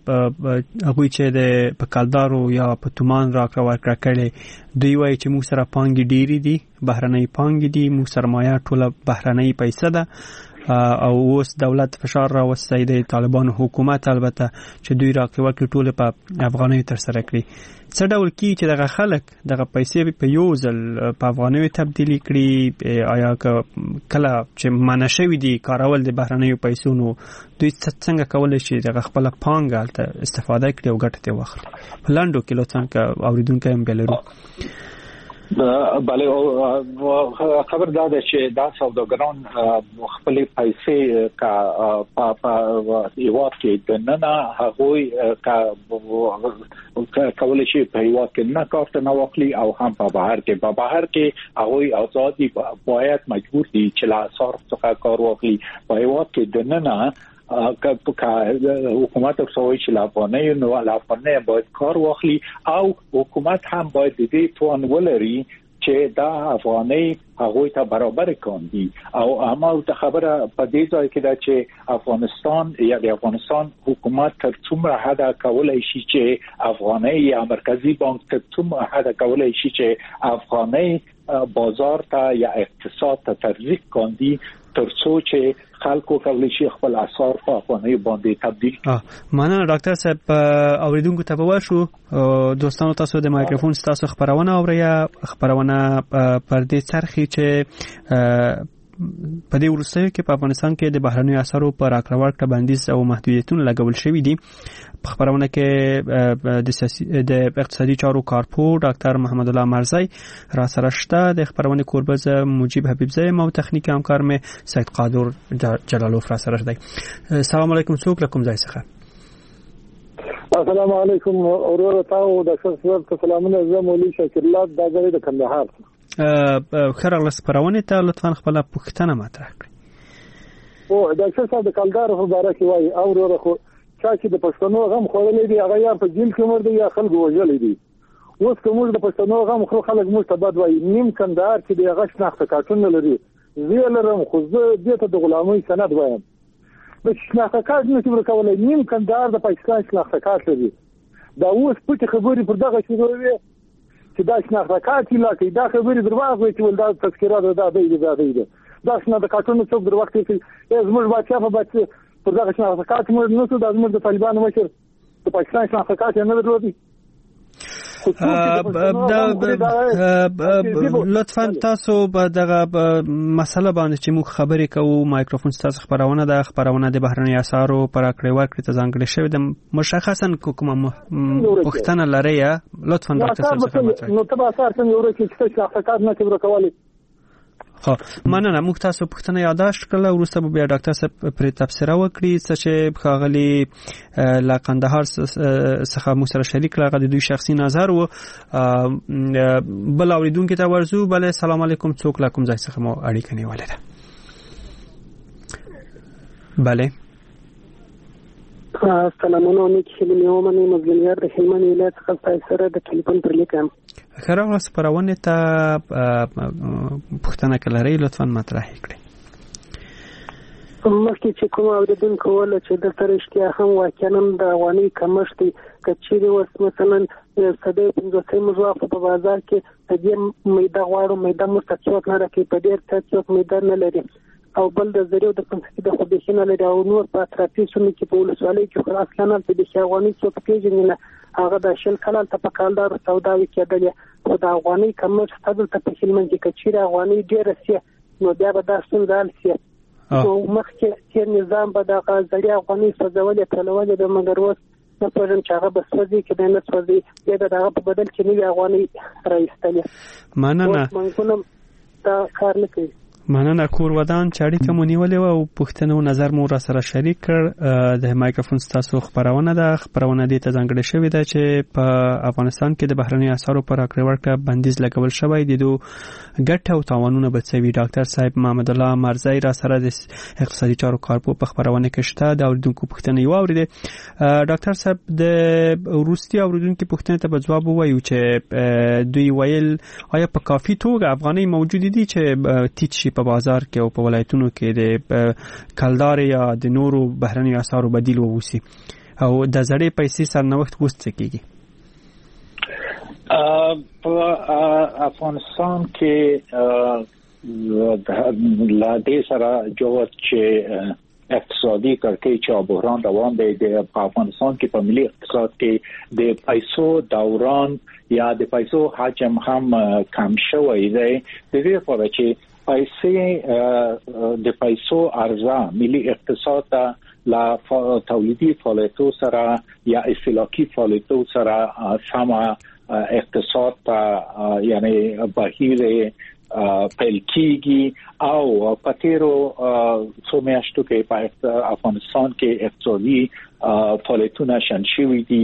هغه چې د په کلدارو یا په تومان راکړه ورکړه کړي دوی وایي چې موږ سره پانګي ډېری دي بهرنۍ پانګي دي موږ سرمایه ټوله بهرنۍ پیسې ده او اوس دولت فشار راوستي د طالبانو حکومت البته چې دوی راکړه ورکړه ټوله په افغانۍ تر سره کړی څه ډول کی چې دغه خلک دغه پیسې په یو ځل په افغانۍ تبدیلی کړي آیا کله چې منع شوی دي کارول د بهرنیو پیسو نو دوی څنګه کولای شي دغه خپل پانګه ته استفاده کړي او ګټه ته واخلي په لاندو کې لوڅان کا اوریدونکو هم بلرو بله خبر داده چې دا سوداګران خپل پیسې کا په په ایوات کې د ننا هغوی کا کولای شي په ایوات کې نه کارت نه واخلي او هم په بهر کې په بهر کې هغوی آزادي باید مجبور دي چې لا صرف څخه کار واخلي په ایوات کې د ننا که حکومت سوي چې لافانه نو لافانه باید کار واخلي او حکومت هم باید دې توان ولري چې دا افغاني هغه ته برابر کاندي او اما ته خبره په دې ځای کې دا چې افغانستان یا د افغانستان حکومت تر څومره حدا کولای شي چې افغاني یا مرکزی بانک تر څومره حدا کولای شي چې افغاني بازار ته یا اقتصاد ته ترجیح کاندي ترڅو چې خلکو کولای شي خپل اسعار په افغاني باندې تبدیل کړي. مننه ډاکټر صاحب. اوریدونکو ته به وشو دوستانو تاسو د مایکروفون تاسو خبرونه اورئ خبرونه پر دې څرخي چې په دې ورستیو کې په افغانستان کې د بهرنیو اسعارو پر راکړه ورکړه بندیز او محدودیتونه لګول شوي دي. په خبرونه کې د سیاسي د اقتصادي چارو کارپور ډاکټر محمد الله مرزی را سره شته، د خبرونه کوربز مجيب حبیبزی او تخنیکی همکار مې سید قادر جلالوف را سره شته. السلام علیکم. څوک لکم ځای څخه؟ السلام علیکم اورور تاسو د ښه سلامونه زه مولوی شکر الله د ځای د کندهار خرغله سپرونه ته لطفا خپل پوښتنه مطرح کړئ. او د څه د کلدار په اړه کې وایي او ورو خو چې د پښتنو غم خورلې دي هغه یا په جیل کې مړ دي یا خلک وژلې دي. اوس کوم د پښتنو غم خو خلک مو ته بد وایي. نیم کندهار چې د غش نخته کارتون لري زه لرم خو زه دې ته د غلامۍ سند وایم. د شناخته کارت نه چې ورکولای نیم کندهار د پاکستان شناخته کارت لري. دا اوس پټ خبرې پر دغه شروع چې دا شناخته کارت لکه دا خبرې درواغ وي چې ولدا تذکرات دا دی دا دی دا شناخته کارتونه څوک در وخت کې زموږ بچا په بچ پر دغه شناخته کارت موږ نو څه د زموږ د طالبانو مشر د پاکستان شناخته کارت نه درلودي. لطفا تاسو به دغه مسله باندې چې موږ خبرې کوو مایکروفون تاسو خبرونه د خبرونه د بهرنی اسعارو پر راکړې ورکړې ته ځانګړې شوی د مشخصا کومه پوښتنه لري لطفا ډاکټر صاحب څخه نو تبا اثر څنګه ورکې چې تاسو حقیقت نه کوي ورکولای. خو مننه. موږ تاسو پوښتنه یاداشت کړل وروسته به بیا ډاکټر صاحب پر تفسیر وکړي چې خاغلی لا قندهار څخه مو سره شریک کړه د دوی شخصي نظر و بل اوریدونکو ته ورزو. بله سلام علیکم. څوک لا کوم ځای څخه مو اړیکه نیولې ده؟ بله السلام علیکم. نیو منی مزګلیار د هلمند ولایت څخه سره د ټلیفون پر لیکم خیره سپرونه ته پوښتنه کولای لطفا مطرح کړئ. مخکې چې کوم اوریدونکو ولا چې د ترشتیا هم واقعا د افغاني کمښت کچېری وس مثلا سده پنځه مزواف په بازار کې د دې میده غواړو میده مستقیمه نه راکې په ډېر تاسو میده نه لري او بل د زریو د پنځه د خوبېشنه لري او نور په اطرافي کې په ولسوالۍ کې خلاص کنه په دې افغاني څوک پیژني هغه د شل کلال ته په کالدار سوداوي کېدل او د افغاني کمښت تدل ته په هلمند کې کچېری افغاني ډېر سي نو بیا به دا ستونزه سي او مخکې چې نظام به د غزړی افغاني سوځولې ټولولې د مګر وس نه پوهېږم چې هغه به سوځي کې د نه سوځي بیا د هغه په بدل کې نوي افغاني راایستلې. مننه. منګونم دا کار نه کوي. مننه. کور ودان چاړي کوم نیولې او پښتنو نظر مو را سره شریک کړ. د مایکروفون تاسو خبرونه ده خبرونه دي ته ځانګړې شوې ده چې په افغانستان کې د بهرنی اسعارو پر راکړې ورکړه بندیز لګول شوی دی. دو ګټه او تاوانونه به څه وي؟ ډاکټر صاحب محمد الله مرزی را سره د اقتصادي چارو کارپور په خبرونه کې شته. د اوریدونکو پوښتنه یو اوریده ډاکټر صاحب د روسي اوریدونکو پوښتنه ته به جواب ووایو چې دوی ویل آیا په کافي توګه افغاني موجود دي چې تیچ شي په بازار کې او په ولایتونو کې د کلدار یا د نورو بهرنی اسعارو بدیل ووسی او د زړې پیسې سرنوښت وست کیږي؟ په افغانستان کې لا دې سره جوړ چې اقتصادي کړکۍ چې بحران روان دی د افغانستان کې په ملي اقتصاد کې د پیسو دوران یا د پیسو حجم هم کم شوی دی. د دې لپاره چې پیسې د پیسو ارزه ملي اقتصاد ته لا تولیدي فعالیتو سره یا استهلاکي فعالیتو سره سم اقتصاد ته یعنی بهیر پیل کیږي او پاتیرو څو میاشتو کې په افغانستان کې اقتصادي فعالیتونه شنشوي دي.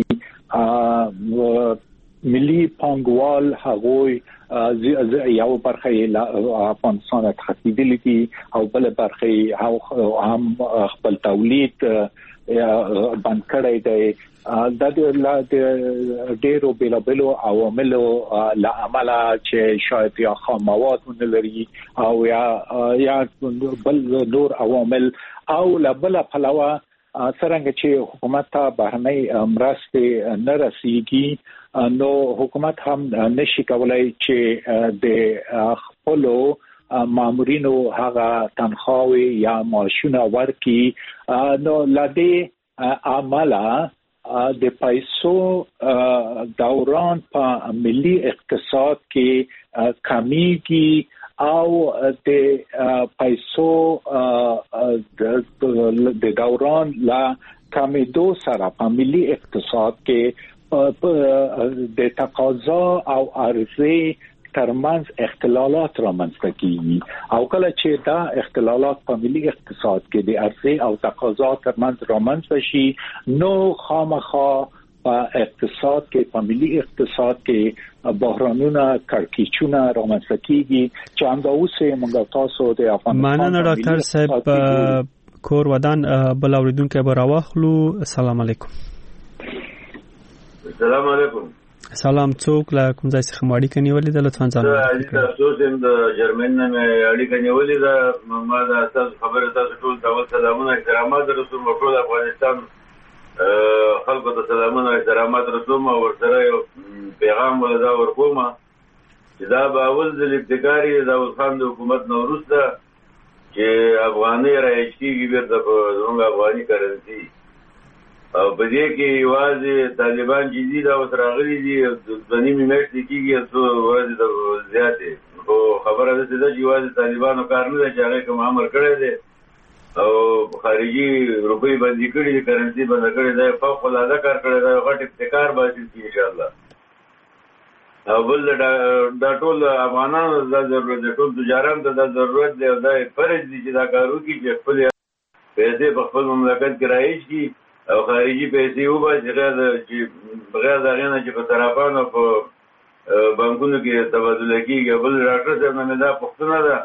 ملي پانګوال هغوی یو برخه افغانستان ته خدمت دي او بل برخه هم خپل تولید بند کړی دی. د ډیرو بیلابلو عواملو لامل چې شاید یا خام مواد ونلري او یا یا بل نور عوامل او لبل پلوه څنګه چې حکومت ته بهرنۍ مرستې نه رسیږي نو حکومت هم نشي کولای چې د خپلو مامورینو هغه تنخواوي یا معاشونه ورکړي. نو لدې عمله د پیسو دوران په ملي اقتصاد کې کمیږي او د پیسو د دوران لا کمیدو سره په ملي اقتصاد کې د تقاضا او عرضه ترمنځ اختلالات رامنځته کیږي او کله چې دا اختلالات په ملي اقتصاد کې د عرضه او تقاضا ترمنځ رامنځته شي نو خامخا په اقتصاد کې په ملي اقتصاد کې بحرانونه کړکېچونه رامنځته کیږي چې همدا اوس موږ تاسو د افغانستان مننه ډاکټر صاحب کور ودان بل اوریدونکو به راوخلو. السلام علیکم. السلام علیکم. سلام. څوک لا کوم ځای څخه ماړی کني ولې د لطفا ځان علي تاسو هم د جرمن نه اړی کني ولې دا ما دا تاسو خبره تاسو ټول ډول سلامونه احترامات رسوم ټول افغانستان خلکو ته سلامونه احترامات رسوم او ورسره یو پیغام ولدا ورکوم چې دا به اول ځل ابتکاري د خان د حکومت نو وروسته چې افغاني راځي بیرته په زموږ افغاني کرنسي او په دې کې یوازې طالبان جدي دا وتراغلي دي د نیمه میاشتې کېږي څو ورځې د زیاتې خو خبره ده چې یوازې طالبانو کار نه دی چې هغه کوم امر کړی دی او خارجي روپۍ بندي کړي دي کرنسي بند کړي دی فوق العاده کار کړی دی غټ ابتکار به حاصل ان شاء الله. او بل دا ټول افغانانو دا ضرورت دی ټول تجاران ته دا ضرورت دی او دا فرض دی چې دا کار وکړي چې خپل پیسې په خپل مملکت کې رایج کړي او خارجي پیسې وباسي غیر چې بغیر د هغې نه چې په طرفانو په بانکونو کې تبادله کېږي. بل ډاکټر صاحب نه مې دا پوښتنه ده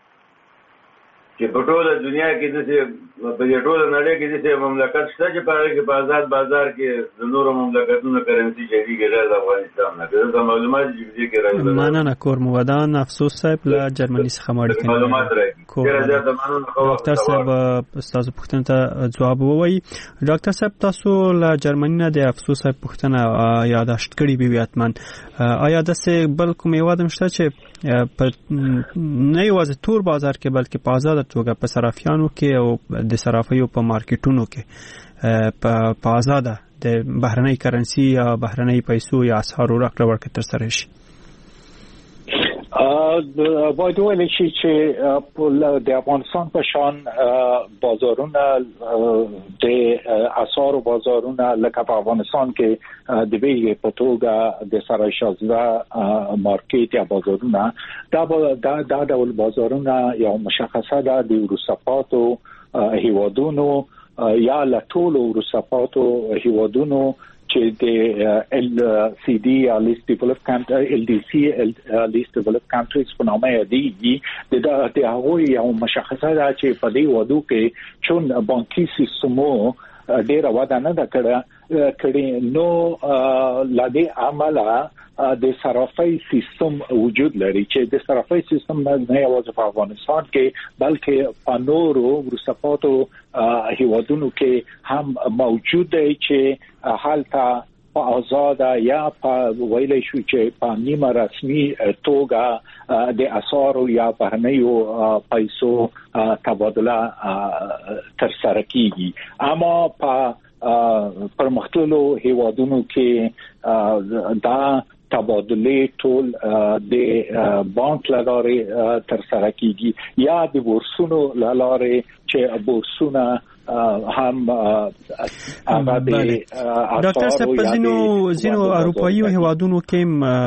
چې په ټوله دنیا کې داسې په دې ټوله نړۍ کې داسې مملکت شته چې په هغې کې په آزاد بازار کې د نورو مملکتونو کرنسي چلېږي غیر د افغانستان نه که دلته معلومات چې دې کې راځي. مننه کور مو ودان. افسوس صاحب له جرمني څخه ماړی کني معلومات راځي. ډاکټر صاحب ستاسو پوښتنې ته ځواب ووایي. ډاکټر صاحب تاسو له جرمني نه د افسوس صاحب پوښتنه یاداشت کړې وي حتما. آیا داسې بل کوم هېواد هم شته چې په نه یوازې تور بازار کې بلکې په آزاده توګه په صرافیانو کې او د صرافیو په مارکیټونو کې په آزاده د بهرنۍ کرنسي یا بهرنۍ پیسو یا اسعارو راکړه ورکړه ترسره شي؟ باید ویل شي چې د افغانستان په شان بازارونه د اسعارو بازارونه لکه په افغانستان کې د بیلګې په توګه د سرای شازده مارکیټ یا بازارونه دا دا ډول بازارونه یو مشخصه ده د وروسته پاتې هیوادونو یا له ټولو وروسته پاتې هیوادونو چې د ال سی ډي یا لیست ډیولپ کنټری ال ډي سی لیست ډیولپ کنټریز په نامه یادېږي. د د هغوی یو مشخصه ده چې په دې وادو کې چون بانکي سیستمو ډېره وده نه ده کړې نو لدې عمله د صرافۍ سیستم وجود لري چې د صرافۍ سیستم نه یوازې په افغانستان کې بلکې په نورو وروسته پاتې هیوادونو کې هم موجود دی چې هلته په آزاده یا په ویلای شو چې په نیمه رسمي توګه د اسعارو یا بهرنیو پیسو تبادله ترسره کیږي. اما په پرمختللو هیوادونو کې دا تبادله ټول د بانک لارې ترسره کیږي یا د بورسونو لارې چې بورسونه هم هغه د ډاکټر صاحب په ځینو ځینو اروپایي هیوادونو کې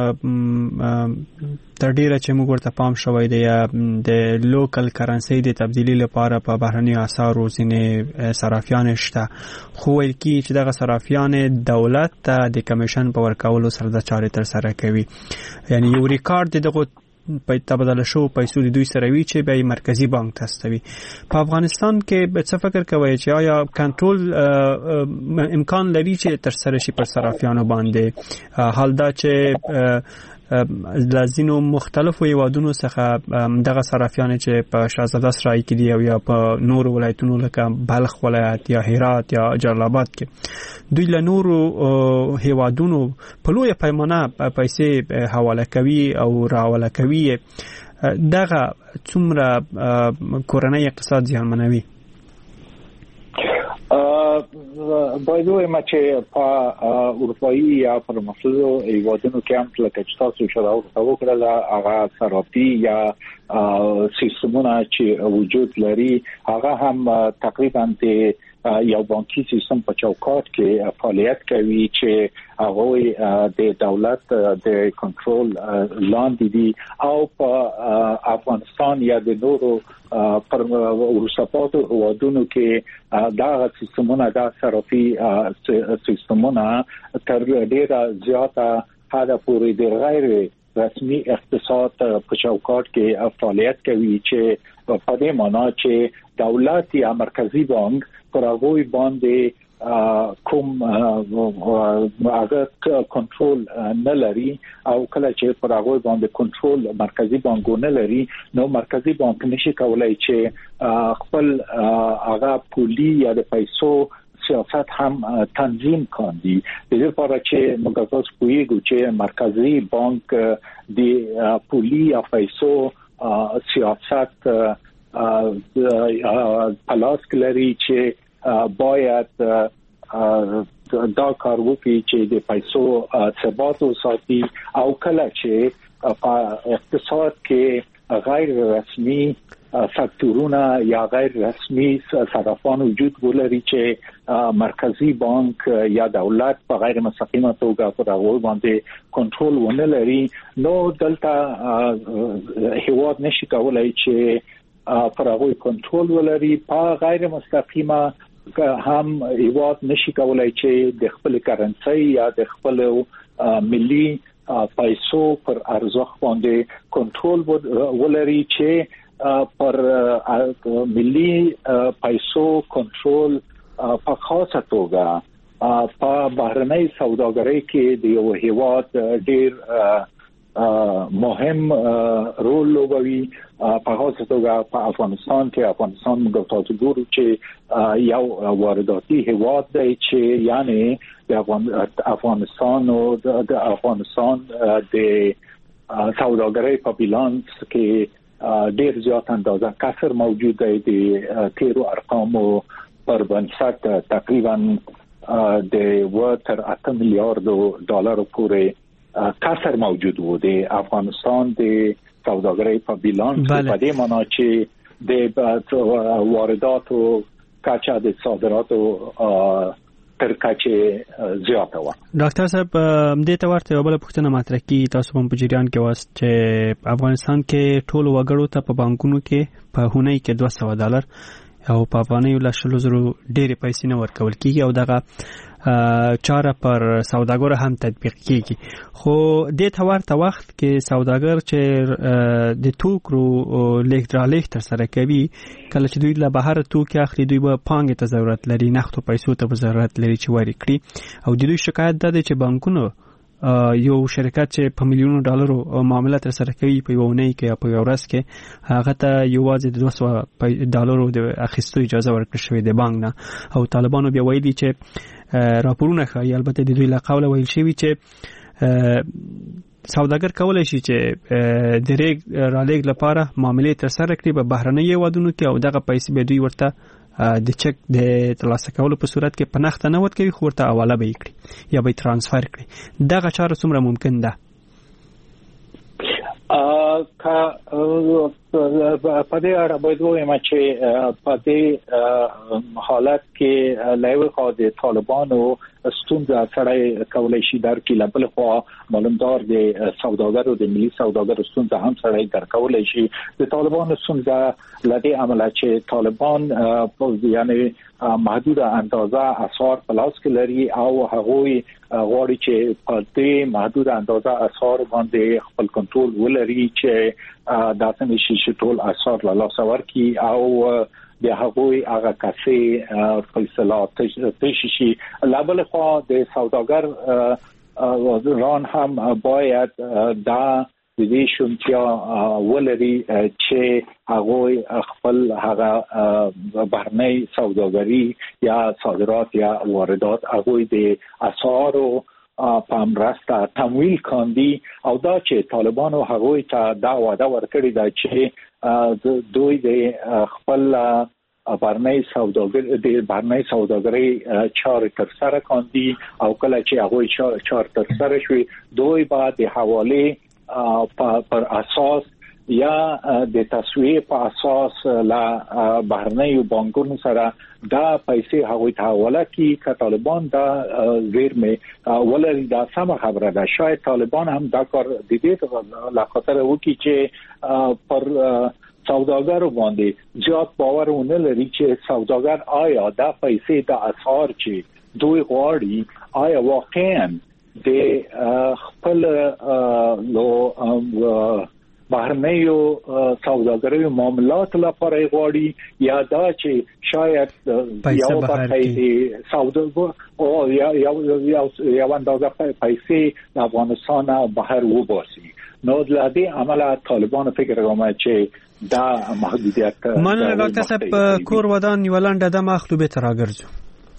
تر ډیره چې موږ ورته پام شوی دی د لوکل کرنسي د تبدیلی لپاره په بهرني اسعارو ځینې صرافیان شته، خو ویل کی چې دغه صرافیان دولت ته د کمیشن په ورکولو سره د چارې تر سره کوي، یعنی یو ریکارډ دغه په تبادله شو پیسو د دوی سره وی چې به مرکزی بانک تستوي. په افغانستان کې به څه فکر کوي چې آیا کنټرول امکان لري چې تر سره شي پر صرافیانو باندې، حال دا چې لازینو مختلفو هیوادونو څخه دغه صرافیان چې په شاهزاده سرای کې دي او یا په نور ولایتونو لکه بلخ ولایت یا هرات یا جلال آباد کې دوی له نورو هیوادونو په لویه پیمانه پیسې حواله کوي او راحواله کوي، دغه څومره کورنۍ اقتصاد زیانمنوي؟ باید وایم چې په اروپایي یا پرمختللو هیوادونو کې هم لکه چې تاسو اشاره وکړه هغه صرافي یا سیستمونه چې وجود لري هغه هم تقریبا د یو بانکي سیستم په چوکاټ کې فعالیت کوي چې هغه د دولت د کنټرول لاندې دي او په افغانستان یا د نورو پر ورسپاتو هوادونو کې دا سیستمونه دا صرافي سیستمونه تر ډیره زیاته حد پورې د غیر رسمي اقتصاد په چوکاټ کې فعالیت کوي چې په دې معنی چې دولت یا مرکزی بانک پر هغه باندې کوم هغه کنټرول نه لري او کله چې پر هغه باندې کنټرول مرکزی بانک نه لري نو مرکزی بانک نشي کولای چې خپل هغه پولی یا د پیسو سیاست هم تنظیم کاندي. د دې لپاره چې موږ تاسو پوهیږو چې مرکزی بانک د پولی یا پیسو سیاست پلاس کلری چې باید دا کار وکړي چې د پیسو ثبات وساتي او کله چې په اقتصاد کې غیر رسمي فاکتورونه یا غیر رسمي صرافان وجود ولري چې مرکزی بانک یا دولت په غیر مستقیمه توګه پر هغه باندې کنټرول ونه لري نو دلته هیواد نشي کولای چې پر هغه کنټرول ولري. په غیر مستقیمه هم هیواد نشي کولای چې د خپل کرنسي یا د خپل ملي پیسو پر ارزښت باندې کنټرول ولري چې پر ملي پیسو کنټرول په خاصه توګه په بهرنۍ سوداګرۍ کې د یو هیواد ډیر مهم رول لوبوي. په خاصه توګه په افغانستان کې افغانستان موږ تاسو ګورو چې یو وارداتي هیواد دی چې یعنی د افغانستان او د افغانستان د سوداګرۍ په بیلانس کې ډیر زیات اندازه کسر موجود دی. د تیرو ارقامو پر بنسټ تقریبا د وتر اته میلیارډ ډالر پورې کسر موجود و. د افغانستان د سوداګرۍ په بیلانس په دې معنی چې د وارداتو کچه د صادراتو تر کچه زیاته و. ډاکټر صاحب دې ته ورته بل پوښتنه مطرح کی تاسو هم په جریان کې واست چې افغانستان کې ټول وګړو ته په بانکونو کې په هونۍ کې دوه سوه ډالر او په افغانۍ له شلو زرو ډېرې پیسې نه ورکول کیږي او دغه چاره پر سوداګر هم تطبیق کیږي. خو د ته ورته وخت کې سوداګر چې د توکو لیږد رالیږد تر سره کوي کله چې دوی له بهر توکي اخلي دوی به پانګې ته ضرورت لري، نقدو پیسو ته ضرورت لري چې ورکړي او د دوی شکایت ده چې بانکونو یو شرکت چې په میلیونو ډالرو معامله تر سره کوي په یو ونې کې یا په یو ورځ کې هغه ته یوازې د دوه سوه ډالرو د اخیستو اجازه ورکړل شوې د بانک نه او طالبانو بیا ویلي چې راپورونه ښایي البته د دوی له قوله ویل شوي چې سوداګر کولی شي چې د ریګ رالیږد لپاره معاملې تر سره کړي په بهرنۍ هیوادونو کې او دغه پیسې به دوی ورته د چک د ترلاسه کولو په صورت کې په نقد نه ورکوي خو ورته حواله به یې کړي یا به یې ترانسفر کړي. دغه چاره څومره ممکن ده؟ په دې اړه باید ووایم چې په دې حالت کې لایو خو د طالبانو ستونزه سره کولای شي درکې لبل خو معلومدار د سوداګرو د ملي سوداګرو ستونزه هم سره درکولای شي د طالبانو ستونزه لدی عمله چې طالبان یعنی محدود اندازه اسعار پلاس کې لري او هغوی غواړي چې په دې محدود اندازه اسعار باندې خپل کنټرول ولري چې داسې نشي چې ټول اسعار له لاس ورکړي او د هغوی هغه کسي فیصلات تششي لابل خو د سوداګر ران هم باید دا د دې شونتیا ولري چې هغه خپل هغه بهرنۍ سوداګري یا صادرات یا واردات هغه د اسعارو په مرسته تمویل کاندي او دا چې طالبانو هغه ته دا وعده ورکړی دا چې دوی د خپل بهرنۍ سوداګري د بهرنۍ سوداګري چارې تر سره کاندي او کله چې هغه چارې تر سره شوي دوی به د حواله پر اساس یا د تسویه په اساس لا بهرنۍ بانکونو سره دا پیسې هغوی ته حواله کی که طالبان دا زیرمه ولري دا سم خبره ده شاید طالبان هم دا کار د دې لا خاطر وکړي چې پر سوداګر باندې زیات باور ونه لري چې سوداګر آیا دا پیسې د اسعار چې دوی غواړي آیا واقعا د خپل لو بهرنیو سوداګریو معاملات لپاره غواړي یا دا چې شاید یو برخه سوداګر او یا یا یا اندازه پیسې د افغانستان بهر وباسي نو د دې عمله طالبان فکر کوي چې دا محدودیت مننه ډاکټر صاحب کور ودان ولنډه د مخلوبه تراګرځو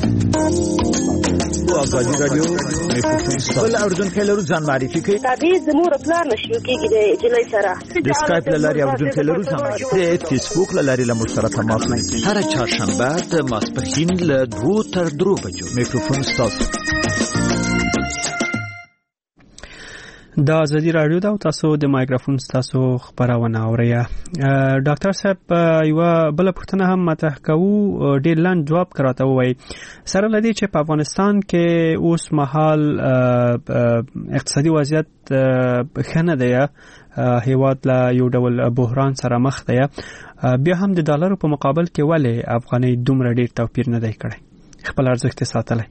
آزادی رادیو بل اردن کلرو ځان معرفي کوي تابع زموږ پلان نشو کېږي د جلای سره د سکایپ لاري اردن کلرو ځان معرفي کوي فیسبوک لاري له مشترک تماس نیسي هر چهارشنبه د ماسپښین له دوه تر درو بجو میکروفون ستاسو د ازادي رادیو دا تاسو د مایکروفون تاسو خبرونه اوریا ډاکټر صاحب یو بل پښتنه هم مطرح کوو ډیر لاند جواب کراته وای سره لدی چې په افغانستان کې اوس مهال اقتصادي وضعیت خنه دی هیواد لا یو ډول بحران سره مخ دی بیا هم د ډالر په مقابل کې ولې افغاني دومره ډیر توپیر نه دی کړی خپل ارزښت ساتلی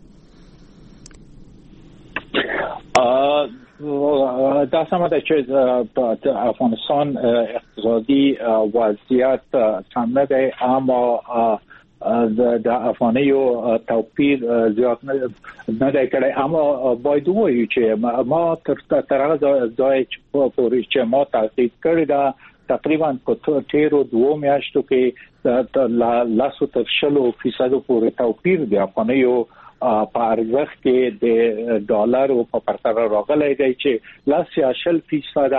دا سمه ده چې افغانستان اقتصادي وضعیت سم نه دی اما د افغانیو توپیر زیات نه دی کړی اما باید وایو چې ما تر تر هغه ځای چې ما تحقیق کړی دا تقریبا په تیرو دوه میاشتو کې لاسو تر شلو فیصد پورې توپیر دی افغانیو په ارزښت کې د ډالر او په پرتله راغلی دی چې لاس یا شل فیصد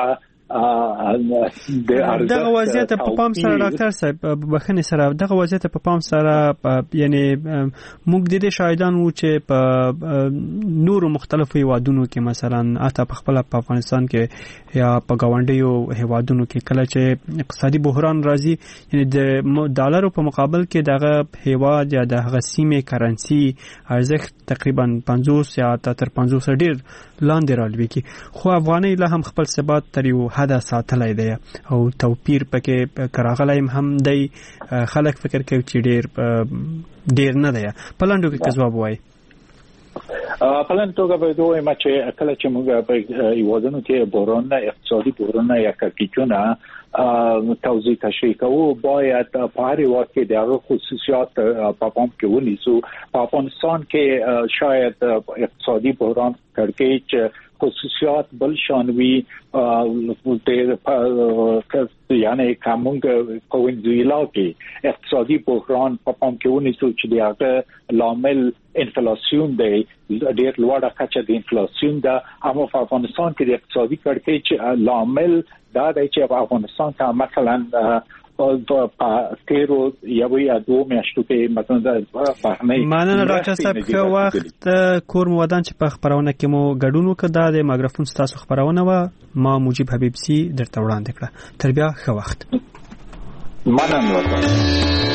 دغه وضعیت په پام سره ډاکټر صاحب بخنه سره دغه وضعیت په پام سره یعنی موږ د دې شاهدان وو چې په نورو مختلفو هیوادونو کې مثلا اته په خپل په افغانستان کې یا په گاونډیو هیوادونو کې کله چې اقتصادي بحران راځي یعنی د ډالر په مقابل کې دغه هیواد یا دغه سیمه کرنسی ارزښت تقریبا پنځوس یا تر پنځوس ډیر لاندې راولوي خو افغاني له هم خپل ثبات تر یو حد ساتلای دی او توپیر پکې کراغلایم هم دی خلک فکر کوي چې ډیر ډیر نه دی په لاندو کې جواب وای په لاندو توګه به دوی ما چې کله چې موږ په ایوادونو کې بحران اقتصادي بحران یا کړکېچونه توضیح تشریح کوو باید په هر وخت کې دغه خصوصیات په پام کې ونیسو په افغانستان کې شاید اقتصادي بحران کړکېچ خصوصیات بل شانوي یعنی کومنګ په وینځویلا کې اقتصادي بحران په پام کې ونیسو چې دغه لامل انفلاسیون دی ډېر لوړه کچه د انفلاسیون ده اما په افغانستان کې د اقتصادي کړکېچ لامل دا دی چې په افغانستان ته مثلا په تیرو یو یا دوه میاشتو کې مثلا فهمي مانه راځه صاحب که وخت کور مودان چې په خبرونه کې مو ګډونو کړه د مایکروفون تاسو خبرونه و ما موجب حبیب سي درته وړاندې کړه تر بیا ښه وخت مننه.